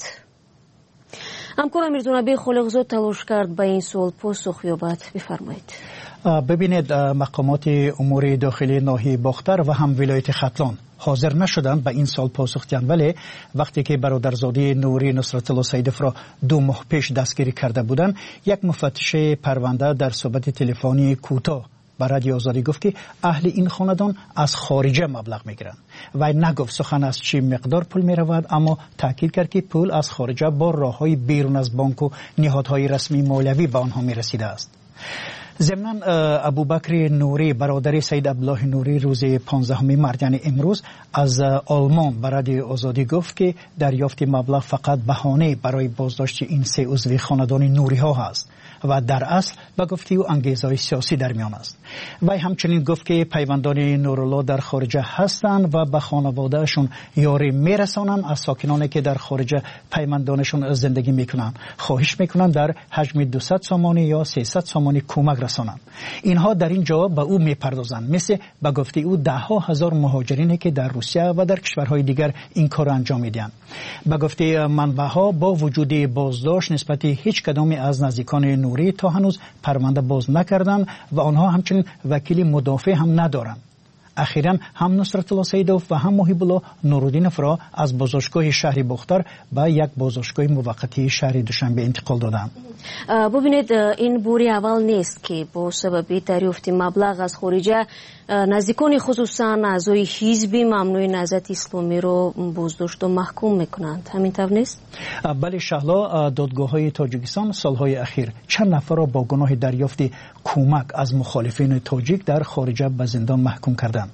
همکارم میرزونبی خالقزاد تلاش کرد به این سوال پاسخ یابد. بفرمایید. ببینید، مقامات امور داخلی ناحیه باختر و هم ولایت خطلان حاضر نشدند به این سال پاسخ دهند، ولی وقتی که برادرزاده نوری نصرتالله سعیدف را 2 ماه پیش دستگیری کرده بودند، یک مفتش پرونده در صحبت تلفنی کوتاه با رادیو آزادی گفت که اهل این خاندان از خارجه مبلغ میگیرند و نگفت سخن از چی مقدار پول میرود، اما تاکید کرد که پول از خارجه با راههای بیرون از بانک و نهادهای رسمی مالیوی به آنها میرسیده است. ضمناً ابوبکر نوری برادر سعید عبدالله نوری روز 15 مارس یعنی امروز از آلمان به رادیو آزادی گفت که دریافت مبلغ فقط بهانه برای بازداشت این 3 عضو خاندان نوری ها است و در اصل به گفته او انگیزه‌های سیاسی در میان است. وی همچنین گفت که پیوندان نورالله در خارجه هستند و به خانوادهشون یاری میرسانند از ساکنانی که در خارجه پیوندانشون زندگی میکنند. خواهش میکنند در حجم 200 سامانی یا 300 سامانی کمک رسانند. اینها در این جواب به او میپردازند. مثل به گفته او 10,000 مهاجرینی که در روسیه و در کشورهای دیگر این کار انجام میدهند. به گفته منبع‌ها با وجود بازداشت نسبت هیچ کدام از نزدیکان نوری تا هنوز پرونده باز نکردند و آنها همچنین وکیل مدافع هم ندارند. اخیراً هم نصرتالله سعیدف و هم محیب‌الله نوریدینов را از بازداشتگاه شهر باختر به یک بازداشتگاه موقتی شهر دوشنبه انتقال دادند. ببینید، این بوری اول نیست که با سبب دریافت مبلغ از خارجه نزدیکان خصوصا اعضای حزب ممنوع نهضت اسلامی را بازداشت و محکوم میکنند. همین طور نیست؟ بله شهلا، دادگاه‌های تاجیکستان سالهای اخیر چند نفر را با گناه دریافت کمک از مخالفین تاجیک در خارجه به زندان محکوم کردند.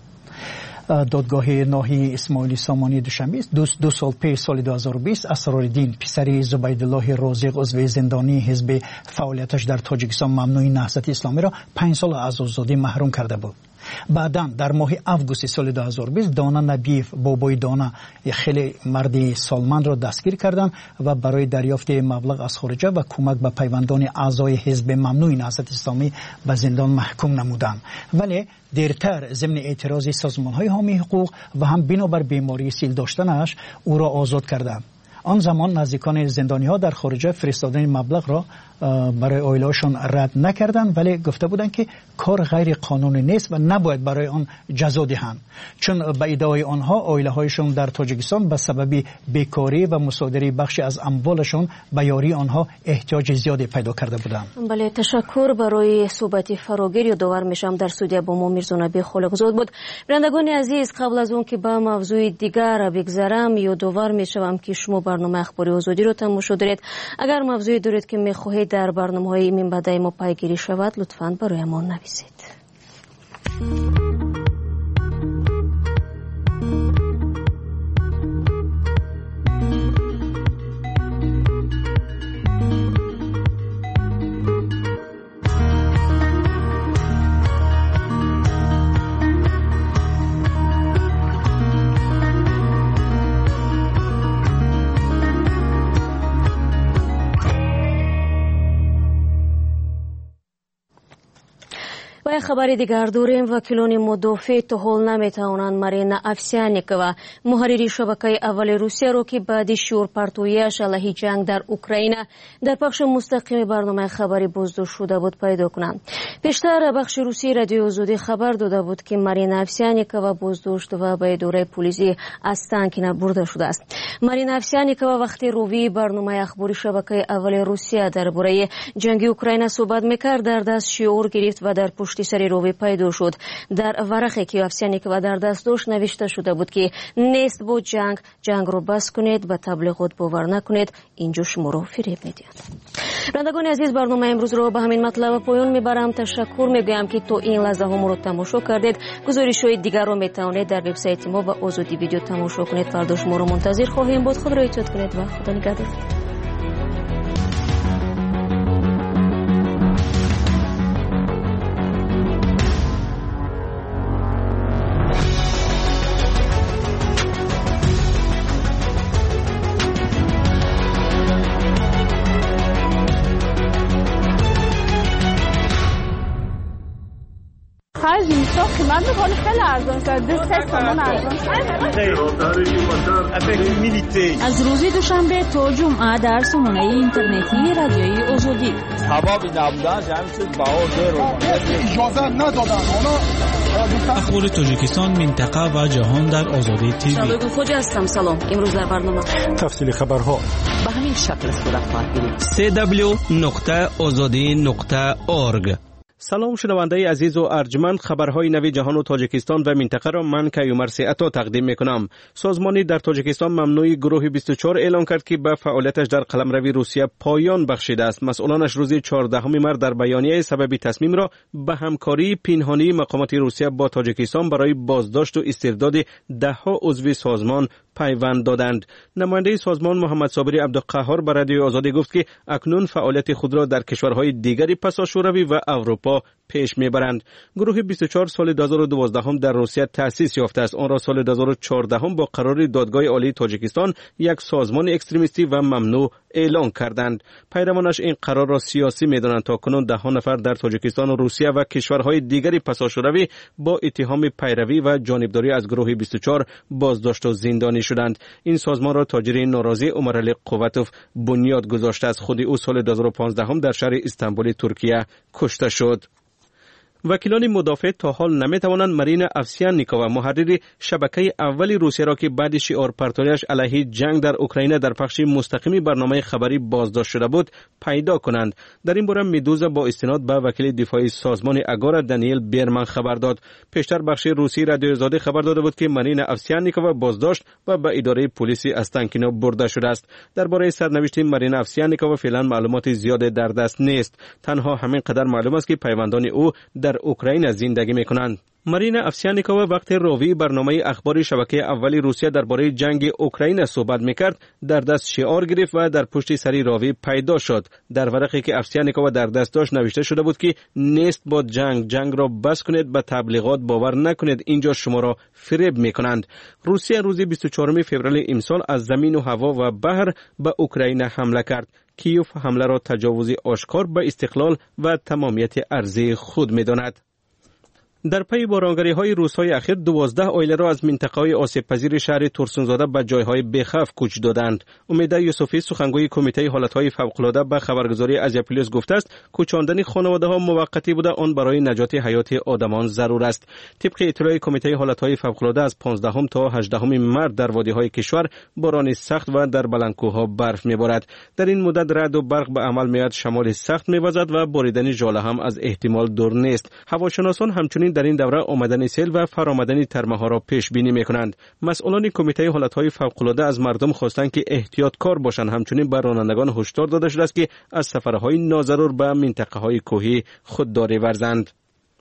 دادگاه ناحیه اسماعیلی سامانی دوشنبه 2 سال پیش سال 2020 اسرارالدین پسر زبیدالله رازق عضو زندانی حزب فعالیتش در تاجیکستان ممنوع نهضت اسلامی را 5 سال از آزادی محروم کرده بود. بعداً در ماه آگوست سال 2020 دانا نبیف بابای دانا خیلی مرد سالمند را دستگیر کردند و برای دریافت مبلغ از خارجه و کمک به پیوندان اعضای حزب ممنوع نهضت اسلامی به زندان محکوم نمودند. ولی دیرتر ضمن اعتراض سازمان‌های حامی حقوق و هم بنابر بیماری سیل داشتنش او را آزاد کردند. آن زمان نزدیکان زندانی‌ها در خارجه فرستادن مبلغ را برای عائله‌شان رد نکردند، ولی گفته بودند که کار غیر قانونی نیست و نباید برای آن جزا دهند، چون به ادعای آنها عائله‌هایشان در تاجیکستان به سبب بیکاری و مصادره بخشی از اموالشان به یاری آنها احتیاج زیادی پیدا کرده بودند. بله، تشکر برای صحبت فراگیر. یادآور میشم در استودیو با ما میرزونبی خالقزاد بود. بینندگان عزیز، قبل از اون که به موضوع دیگر بگذرم یادآور میشم که شما برنامه اخباری آزادی رو تماشا دارید. اگر موضوعی دارید که میخواهید در برنامه‌های این بعد ما پیگیری شود، لطفاً برای ما نویسید. و خبری دیگر داریم. وکیلان مدافع تا حال نمیتوانند مارینا افسیانیکова محرری شبکه اول روسیه را که بعد شیور پرتویش علیه جنگ در اوکراین در بخش مستقیم برنامه خبری بازداشت شده بود پیدا کنند. پیشتر بخش روسی رادیو آزادی خبر داده بود که مارینا افسیانیکова بازداشت و به اداره پلیسی استانکینا برده شده است. مارینا افسیانیکова وقتی روی برنامه اخباری شبکه اول روسیه درباره جنگ اوکراین صحبت میکرد در دست شیور گرفت و در پشت سر روی پیدا شد. در ورقی که افسیانیکova در دست داشت نوشته شده بود که نیست با جنگ رو بس کنید، به تبلیغات باور نکنید، اینجا شما رو فریب میدید. رندگان عزیز، برنامه امروز رو به همین مطلب پایان میبرم. تشکر میگویم که تا این لحظه هم رو تماشا کردید. گزارش‌های دیگر رو میتونید در وبسایت ما و آزادی ویدیو تماشا کنید. فردا شما رو منتظر خواهیم بود. خود را احتیاط کنید و خدا نگهدار. من می‌خوام خیلی ارزان شده 3 تومان ارزان از روز دوشنبه تا جمعه در سامانه اینترنتی رادیوی آزادی اجازه ندادن اخبار تاجیکستان، منطقه و جهان در آزادی تیوی. سلام خوجا هستم. سلام. امروز در برنامه تفصیل خبرها به همین شکل صورت خواهد گرفت. www.azadi.org. سلام شنونده عزیز و ارجمند، خبرهای نوی جهان و تاجیکستان و منطقه را من کیومر سیعتا تقدیم میکنم. سازمانی در تاجیکستان ممنوعی گروه 24 اعلام کرد که به فعالیتش در قلمرو روسیه پایان بخشیده است. مسئولانش روز 14 مارس در بیانیه سبب تصمیم را به همکاری پنهانی مقامات روسیه با تاجیکستان برای بازداشت و استرداد ده‌ها عضو سازمان پیوند دادند. نماینده سازمان محمد صابری عبدالقهار به رادیو آزادی گفت که اکنون فعالیت خود را در کشورهای دیگری پساشوروی و اروپا پیش میبرند. گروه 24 سال 2012 در روسیه تأسیس یافته است. آن را سال 2014 با قرار دادگاه عالی تاجیکستان یک سازمان اکستریمیستی و ممنوع اعلان کردند. پیروانش این قرار را سیاسی میدانند. تا کنون 10 نفر در تاجیکستان و روسیه و کشورهای دیگری پساشوروی با اتهام پیروی و جانبداری از گروه 24 بازداشت و زندانی شدند. این سازمان را تاجر ناراضی عمرعلی قوتوف بنیاد گذاشته است. خود او سال 2015 در شهر استانبول ترکیه کشته شد. وکیلان مدافع تا حال نمیتوانند مارینا افسیانیکova محرر شبکه اولی روسیه را که بعد شعار پرتانیش علیه جنگ در اوکراین در بخش مستقیم برنامه خبری بازداشت شده بود پیدا کنند. در این باره میدوزا با استناد به وکیل دفاعی سازمان اگارا دانیل بیرمن خبر داد. پیشتر بخش روسی رادیو آزادی خبر داده بود که مارینا افسیانیکova بازداشت و به اداره پلیسی استانکینا برده شده است. درباره سرنوشت مارینا افسیانیکova فعلا معلومات زیاد در دست نیست. تنها همین قدر معلوم است که پیوندان او در اوکراین زندگی میکنند. مارینا افسیانیکova وقت راوی برنامه اخباری شبکه اولی روسیه درباره جنگ اوکراین صحبت میکرد در دست شعار گرفت و در پشت سری راوی پیدا شد. در ورقی که افسیانیکova در دست داشت نوشته شده بود که نیست با جنگ را بس کنید، به تبلیغات باور نکنید، اینجا شما را فریب میکنند. روسیه روز 24 فوریه امسال از زمین و هوا و بحر به اوکراین حمله کرد. کیوف حمله را تجاوزی آشکار به استقلال و تمامیت ارضی خود میداند. در پی بارانگری‌های روزهای اخیر 12 عائله را از منطقه‌های آسیب‌پذیر شهر ترسونزاده به جای‌های بی‌خوف کوچ دادند. امیده یوسفی سخنگوی کمیته حالت‌های فوق‌العاده به خبرگزاری ازیا پلیس گفته است کوچاندن خانواده‌ها موقتی بوده، آن برای نجات حیات آدمان ضرور است. طبق اطلاع کمیته حالت‌های فوق‌العاده از 15 تا 18 مارس در وادی‌های کشور باران سخت و در بلندکوه‌ها برف می‌بارد. در این مدت رعد و برق به عمل میاد، شمال سخت می‌وزد و باریدن ژاله هم از احتمال دور نیست. هواشناسان همچنین در این دوره آمدن سیل و فرآمدن ترمه‌ها را پیش بینی می‌کنند. مسئولان کمیته حالت‌های فوق‌العاده از مردم خواستند که احتیاطکار باشند. همچنین بر رانندگان هشدار داده شده است که از سفرهای ناضرور به منطقه‌های کوهی خودداری ورزند.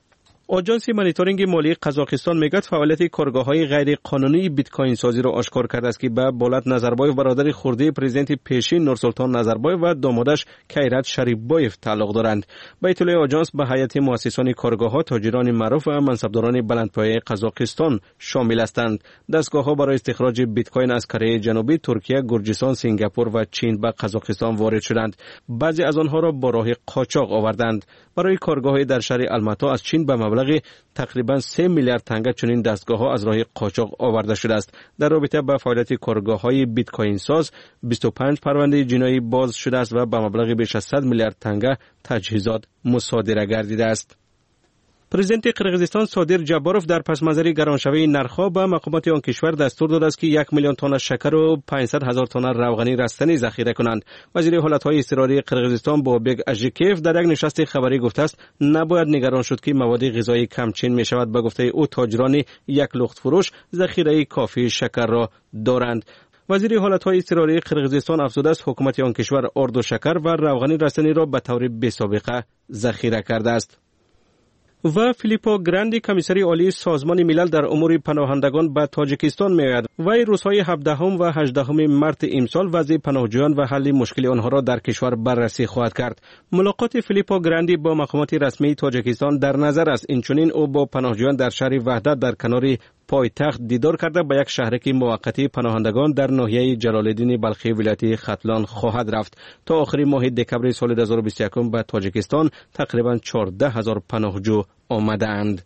آژانس مانیتورینگ مالی قزاقستان میگوید فعالیت کارگاه‌های غیر قانونی بیت کوین سازی را آشکار کرده است که به بولات نظربایف برادر خورده پرزیدنت پیشین نورسلطان نظربایف و دامادش کیرات شریفبایف تعلق دارند. به اطلاع آژانس به هیئت مؤسسان کارگاه‌ها تاجران معروف و منصبداران بلندپایه قزاقستان شامل هستند. دستگاه‌ها برای استخراج بیت کوین از کره جنوبی، ترکیه، گرجستان، سنگاپور و چین به قزاقستان وارد شدند. بعضی از آنها را با راه قاچاق آوردند. برای کارگاه‌های در شهر الماتا از چین به مبلغ تقریبا 3 میلیارد تنگه چنین دستگاه‌ها از راه قاچاق آورده شده است. در رابطه با فعالیت کارگاه‌های بیت کوین ساز 25 پرونده جنایی باز شده است و به مبلغ بیش از 100 میلیارد تنگه تجهیزات مصادره گردیده است. پرزیدنت قرقیزستان صادر جباروف در پس منظر گرانشوی نرخ‌ها به مقامات آن کشور دستور داده است که 1 میلیون تن شکر و 500,000 تن روغنی رستنی ذخیره کنند. وزیر حالت‌های اضطراری قرقیزستان بابک اژیکیف در یک نشست خبری گفته است نباید نگران شد که مواد غذایی کمچین می‌شود. به گفته او تاجران یک لخت فروش ذخیره کافی شکر را دارند. وزیر حالت‌های اضطراری قرقیزستان افزوده است حکومت آن کشور آرد و شکر و روغنی رستنی را به طور بی‌سابقه ذخیره کرده است. و فیلیپو گراندی کمیسری عالی سازمان ملل در امور پناهندگان به تاجیکستان می‌آید. وی روزهای 17 و 18 مارس امسال وضع پناهجویان و حل مشکل آنها را در کشور بررسی خواهد کرد. ملاقات فیلیپو گراندی با مقامات رسمی تاجیکستان در نظر است. اینچنین او با پناهجویان در شهر وحدت در کنار پایتخت دیدار کرده به یک شهرک موقتی پناهندگان در ناحیه جلالالدین بلخی ولایت ختلان خواهد رفت. تا آخر ماه دکمبر سال 2021 به تاجیکستان تقریبا 14,000 پناهجو آمدند.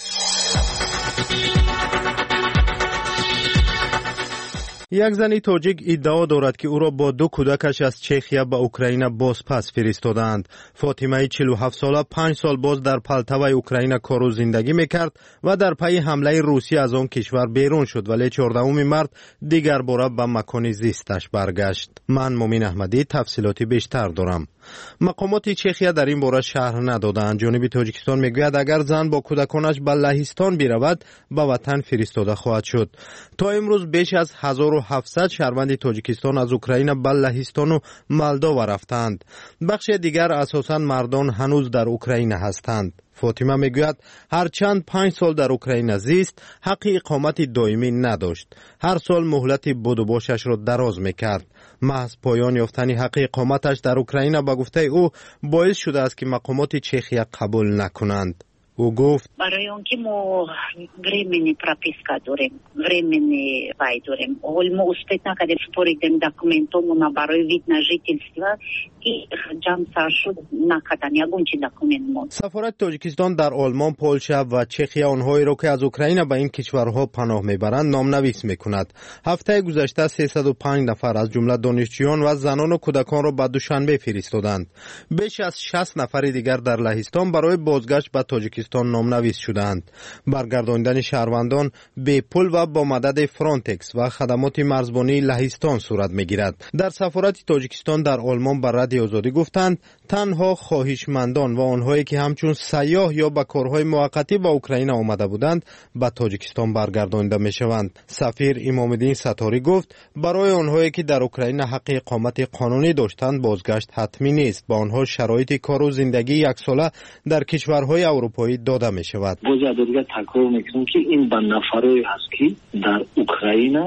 یک زن تاجیک ادعا دارد که او را با 2 کودکش از چخیا به اوکراین بازپس فرستادند. فاطمه 47 ساله 5 سال باز در پلتوی اوکراین کار و زندگی میکرد و در پی حمله روسیه از آن کشور بیرون شد، ولی 14 مارس دیگر بار به مکان زیستش برگشت. من مومین احمدی تفصیلاتی بیشتر دارم. مقامات چخیا در این باره شرح ندادند. جانب تاجیکستان میگوید اگر زن با کودکانش به لهستان برود به وطن فرستاده خواهد شد. تا امروز بیش از 1700 شهروند تاجیکستان از اوکراین به لهستان و مولداوا رفتند. بخش دیگر اساساً مردان هنوز در اوکراین هستند. فاطمه میگوید هرچند 5 سال در اوکراین زیست، حق اقامت دائمی نداشت. هر سال مهلت بود و باشش را دراز میکرد. محض پایان یافتن حق اقامتش در اوکراین به گفته او باعث شده است که مقامات چخیا قبول نکنند. او گفت برای اونکه ما временный прописка داریم، временный пай داریم. اول ما успеть накадем споридем документомуна برای вид на жительство и جمع شد накадан ягончи документ. سفارت تاجیکستان در آلمان، پولشا و چخیا آنهایی را که از اوکراین به این کشورها پناه میبرند نامنویس میکند. هفته گذشته 305 نفر از جمله دانشجویان و زنان و کودکان را به دوشنبه فرستادند. بیش از 60 نفر دیگر در لهستان برای بازگشت به تاجیکستان نامنویس شدند. برگرداندن شهروندان به پل و با مدد فرانتکس و خدمات مرزبانی لهستان صورت میگیرد. در سفارت تاجیکستان در آلمان بر رادیو آزادی گفتند تنها خواهشمندان و آنهایی که همچون سیاح یا به کارهای موقتی به اوکراین آمده بودند به تاجیکستان برگردانده میشوند. سفیر امام‌الدین ستاری گفت برای آنهایی که در اوکراین حق اقامت قانونی داشتند بازگشت حتمی نیست. با آنها شرایط کار و زندگی یک ساله در کشورهای اروپایی داده می شود. باز دیگر تکرار میکنم که این به نفرایی هست که در اوکراین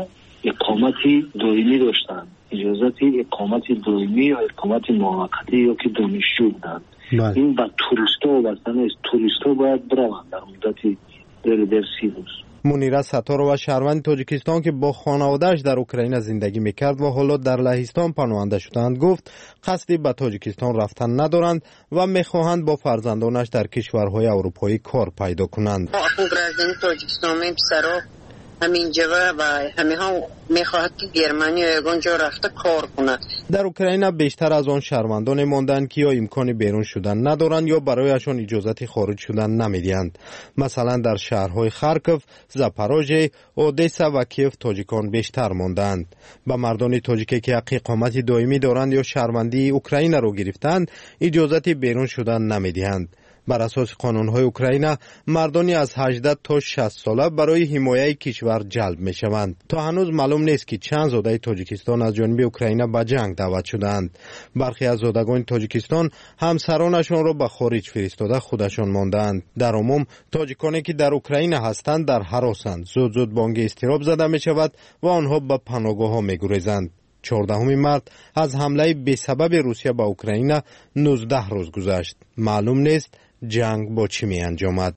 اقامتی دائمی داشتند، اجازت اقامتی دائمی یا اقامتی موقتی یا که دانشجو بودند. این به توریستا و وطن است. توریستا باید بروند در مدتی در 30 روز. منیره ستار و شهروند تاجیکستان که با خانواده‌اش در اوکراین زندگی میکرد و حالا در لهستان پناهنده شدند گفت قصدی به تاجیکستان رفتن ندارند و میخواهند با فرزندانش در کشورهای اروپایی کار پیدا کنند. همینجا و همه ها میخواهد که گرمانی یا یگانجا رفته کار کند. در اوکراین بیشتر از آن شهروندان ماندند که یا امکان بیرون شدن ندارند یا برایشان اجازت خارج شدن نمیدهند. مثلا در شهرهای خارکوف، زاپاروژه، اودسا و کیف تاجیکان بیشتر ماندند. به مردان تاجیکی که حق اقامت دائمی دارند یا شهروندی اوکراین را گرفتند اجازت بیرون شدن نمیدهند. بر اساس قانون‌های اوکراین مردانی از 18 تا 60 ساله برای حمایت کشور جلب می‌شوند. تا هنوز معلوم نیست که چند زاده تاجیکستان از جانب اوکراین به جنگ دعوت شدند. برخی از زادگان تاجیکستان همسرانشان را به خارج فرستاده خودشان ماندند. در عموم تاجیکانی که در اوکراین هستند در هراسند. زود بانگ اضطراب زده می‌شود و آنها به پناهگاه‌ها می‌گریزند. 14 مارت از حمله بی‌سبب روسیه به اوکراین 19 روز گذشت. معلوم نیست جنگ با چه می انجامد.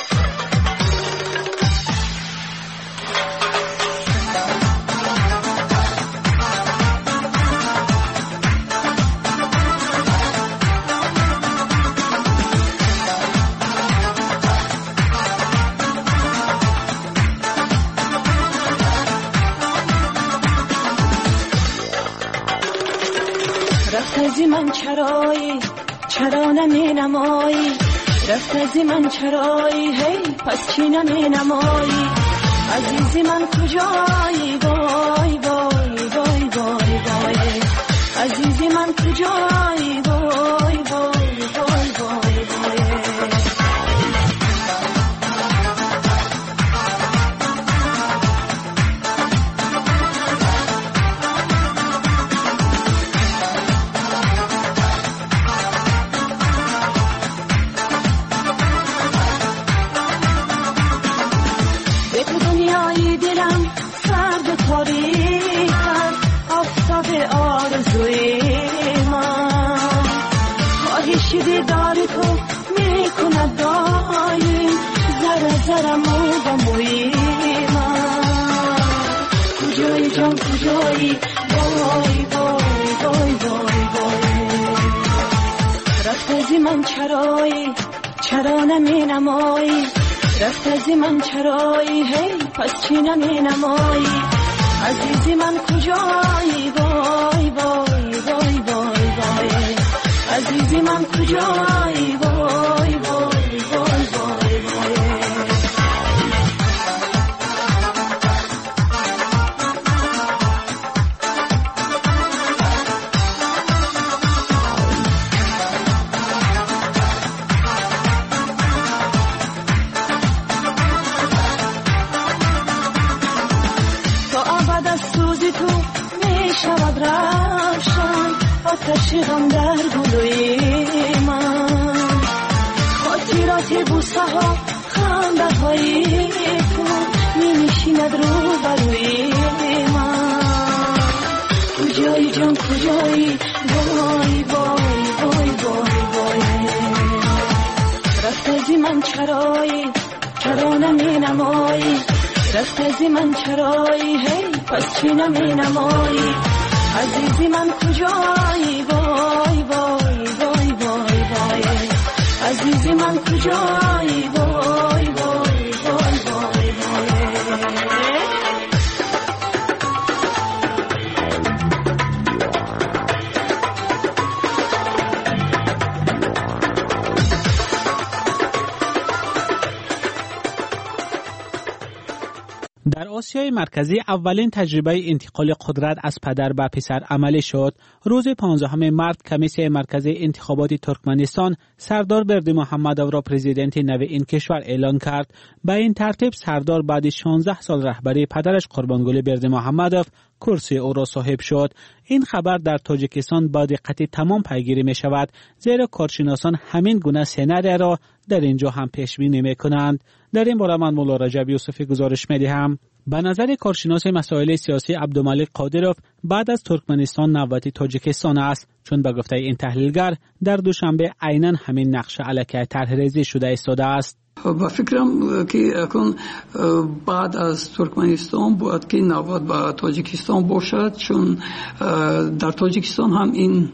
رفت من چرا نمی نمایی، رفت از من چرایی، هی پس چی نمی نمایی، عزیزی من کجایی، وای وای وای وای وای، عزیزی من کجایی، وای وای وای وای وای. دیدار تو میکند دایم، ذره مو با موی من. کجایی جان کجایی، وای وای وای وای وای. رفت از من چرا نمی نمایی، رفت از من چرایی، هی پس چی نمی نمایی، عزیزی من کجایی، وای وای وای وای وای، عزیزی من کجایی، وای وای وای وای وای. تا ابد از سوزی تو می شود روشن، آتش غم در گلوی من، خاطرات بوسه ها خنده های تو می نشیند رو بروی من. کجایی جان کجایی، وای وای وای وای وای. رفت از من چرا نمی نمایی، رفت از من چرایی، هی پس چی نمی نمایی، عزیزی من کجایی، وای وای وای وای وای، عزیزی من کجایی، وای وای وای وای وای. در آسیای مرکزی اولین تجربه انتقال قدرت از پدر به پسر عملی شد. روز 15 مارت کمیسیون مرکزی انتخابات ترکمنستان سردار بردیمحمدوف را پرزیدنت نو این کشور اعلان کرد. به این ترتیب سردار بعد 16 سال رهبری پدرش قربانگلی بردیمحمدوف کرسی او را صاحب شد. این خبر در تاجیکستان با دقت تمام پیگیری می شود، زیرا کارشناسان همین گونه سناریو را در اینجا هم پیش بینی می کنند. در این باره من مولا رجب یوسفی گزارش می دهم. به نظر کارشناس مسائل سیاسی عبدالملک قادروف بعد از ترکمنستان نوبت تاجیکستان است، چون به گفته این تحلیلگر در دوشنبه عیناً همین نقشه علیه طرح‌ریزی شده ایستاده است. با فکرم که اکنون بعد از ترکمنستان باید که نوبت به تاجیکستان باشد، چون در تاجیکستان هم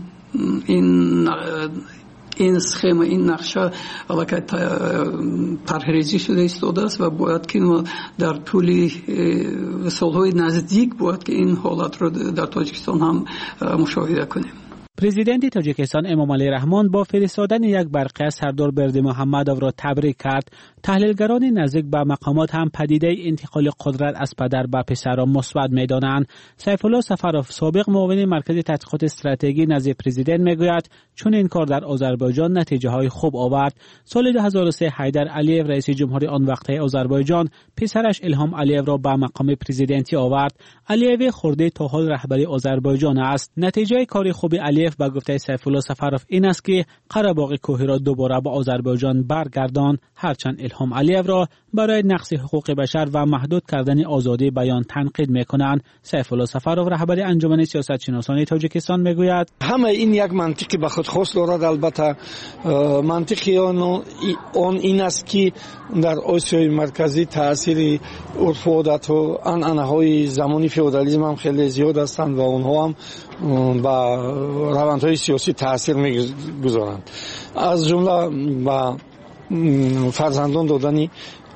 این سخم این نقشه علاقه طرح‌ریزی شده ایستاده است و باید که در طول سالهای نزدیک باید که این حالت رو در تاجیکستان هم مشاهده کنیم. президенти тоجیکستان امامعلی رحمان با فرستادن یک برقه از سردار بردیمحمدov را تبریک کرد. تحلیلگران نزدیک به مقامات هم پدیده انتقال قدرت از پدر به پسر را مثبت می‌دانند. سیفالله سفروف سابق معاون مرکز تحقیقات استراتژی نزد پرزیدنت میگوید چون این کار در آذربایجان نتیجه‌های خوب آورد. سال 2003 حیدر علیف رئیس جمهوری آن وقته آذربایجان پسرش الهام علیف را به مقام پرزیدنتی آورد. علیف خورده تا حال رهبری آذربایجان است. نتیجه کار خوب علیف به گفته سیفالله سفروف این است که قره‌باغ کوهی را دوباره به آذربایجان برگرداند، هرچند الهام علیف را برای نقض حقوق بشر و محدود کردن آزادی بیان تنقید می‌کنند. سیفالله سفروف رهبر انجمن سیاستشناسان تاجیکستان میگوید همه این یک منطقی به خود خاص دارد. البته منطقی آن این است که در آسیای مرکزی تاثیر عرف و عادت و عنعنه‌های زمانی فئودالیسم هم خیلی زیاد هستند و آنها هم با روندهای سیاسی تاثیر می‌گذارند، از جمله با فرزندان دادن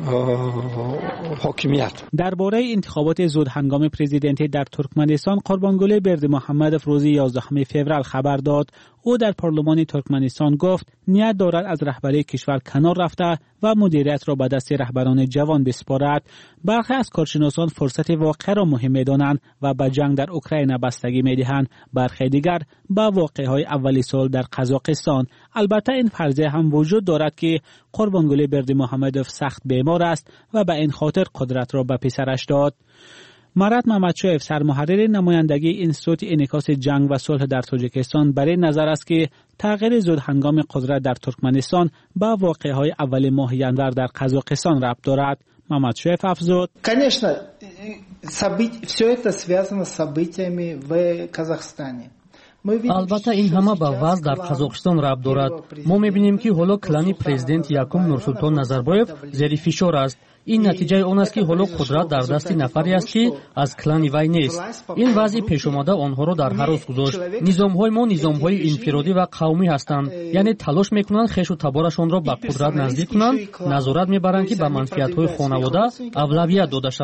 حاکمیت. درباره انتخابات زود هنگام پرزیدنتی در ترکمنستان قربانگله بردیمحمدov روز 11 فوریه خبر داد. او در پارلمان ترکمنستان گفت نیت دارد از رهبری کشور کنار رفته و مدیریت را به دست رهبران جوان بسپارد. برخی از کارشناسان فرصت واقع را مهم می‌دانند و به جنگ در اوکراین بستگی می‌دهند. برخی دیگر به واقعه‌های اولی سال در قزاقستان. البته این فرضیه هم وجود دارد که قربانگله بردیمحمدov سخت بیمار است و به این خاطر قدرت را به پسرش داد. مراد محمدشایف سرمحرر نمایندگی انستیتوت انعکاس جنگ و صلح در تاجیکستان برای نظر است که تغییر زود هنگام قدرت در ترکمنستان با واقعه‌های اول ماه ینور در قزاقستان ربط دارد. محمدشایف افزود: Конечно, все это связано с событиями в Казахстане. البته این همه به وضع در قزاقستان ربط دارد. ما می‌بینیم که حالا کلانی پرزیدنت یکم نورسولطان نظربایف زیر فشار است. این نتیجه آن است که حالا قدرت در دست نفری است که از کلان وی نیست. این وضع پیش آمده آنها را در هراس گذاشت. نظام‌های ما نظام‌های انفرادی و قومی هستند، یعنی تلاش می‌کنند خویش و تبارشان را به قدرت نزدیک کنند، نظارت می‌برند که به منفعت‌های خانواده اولویت داده شود.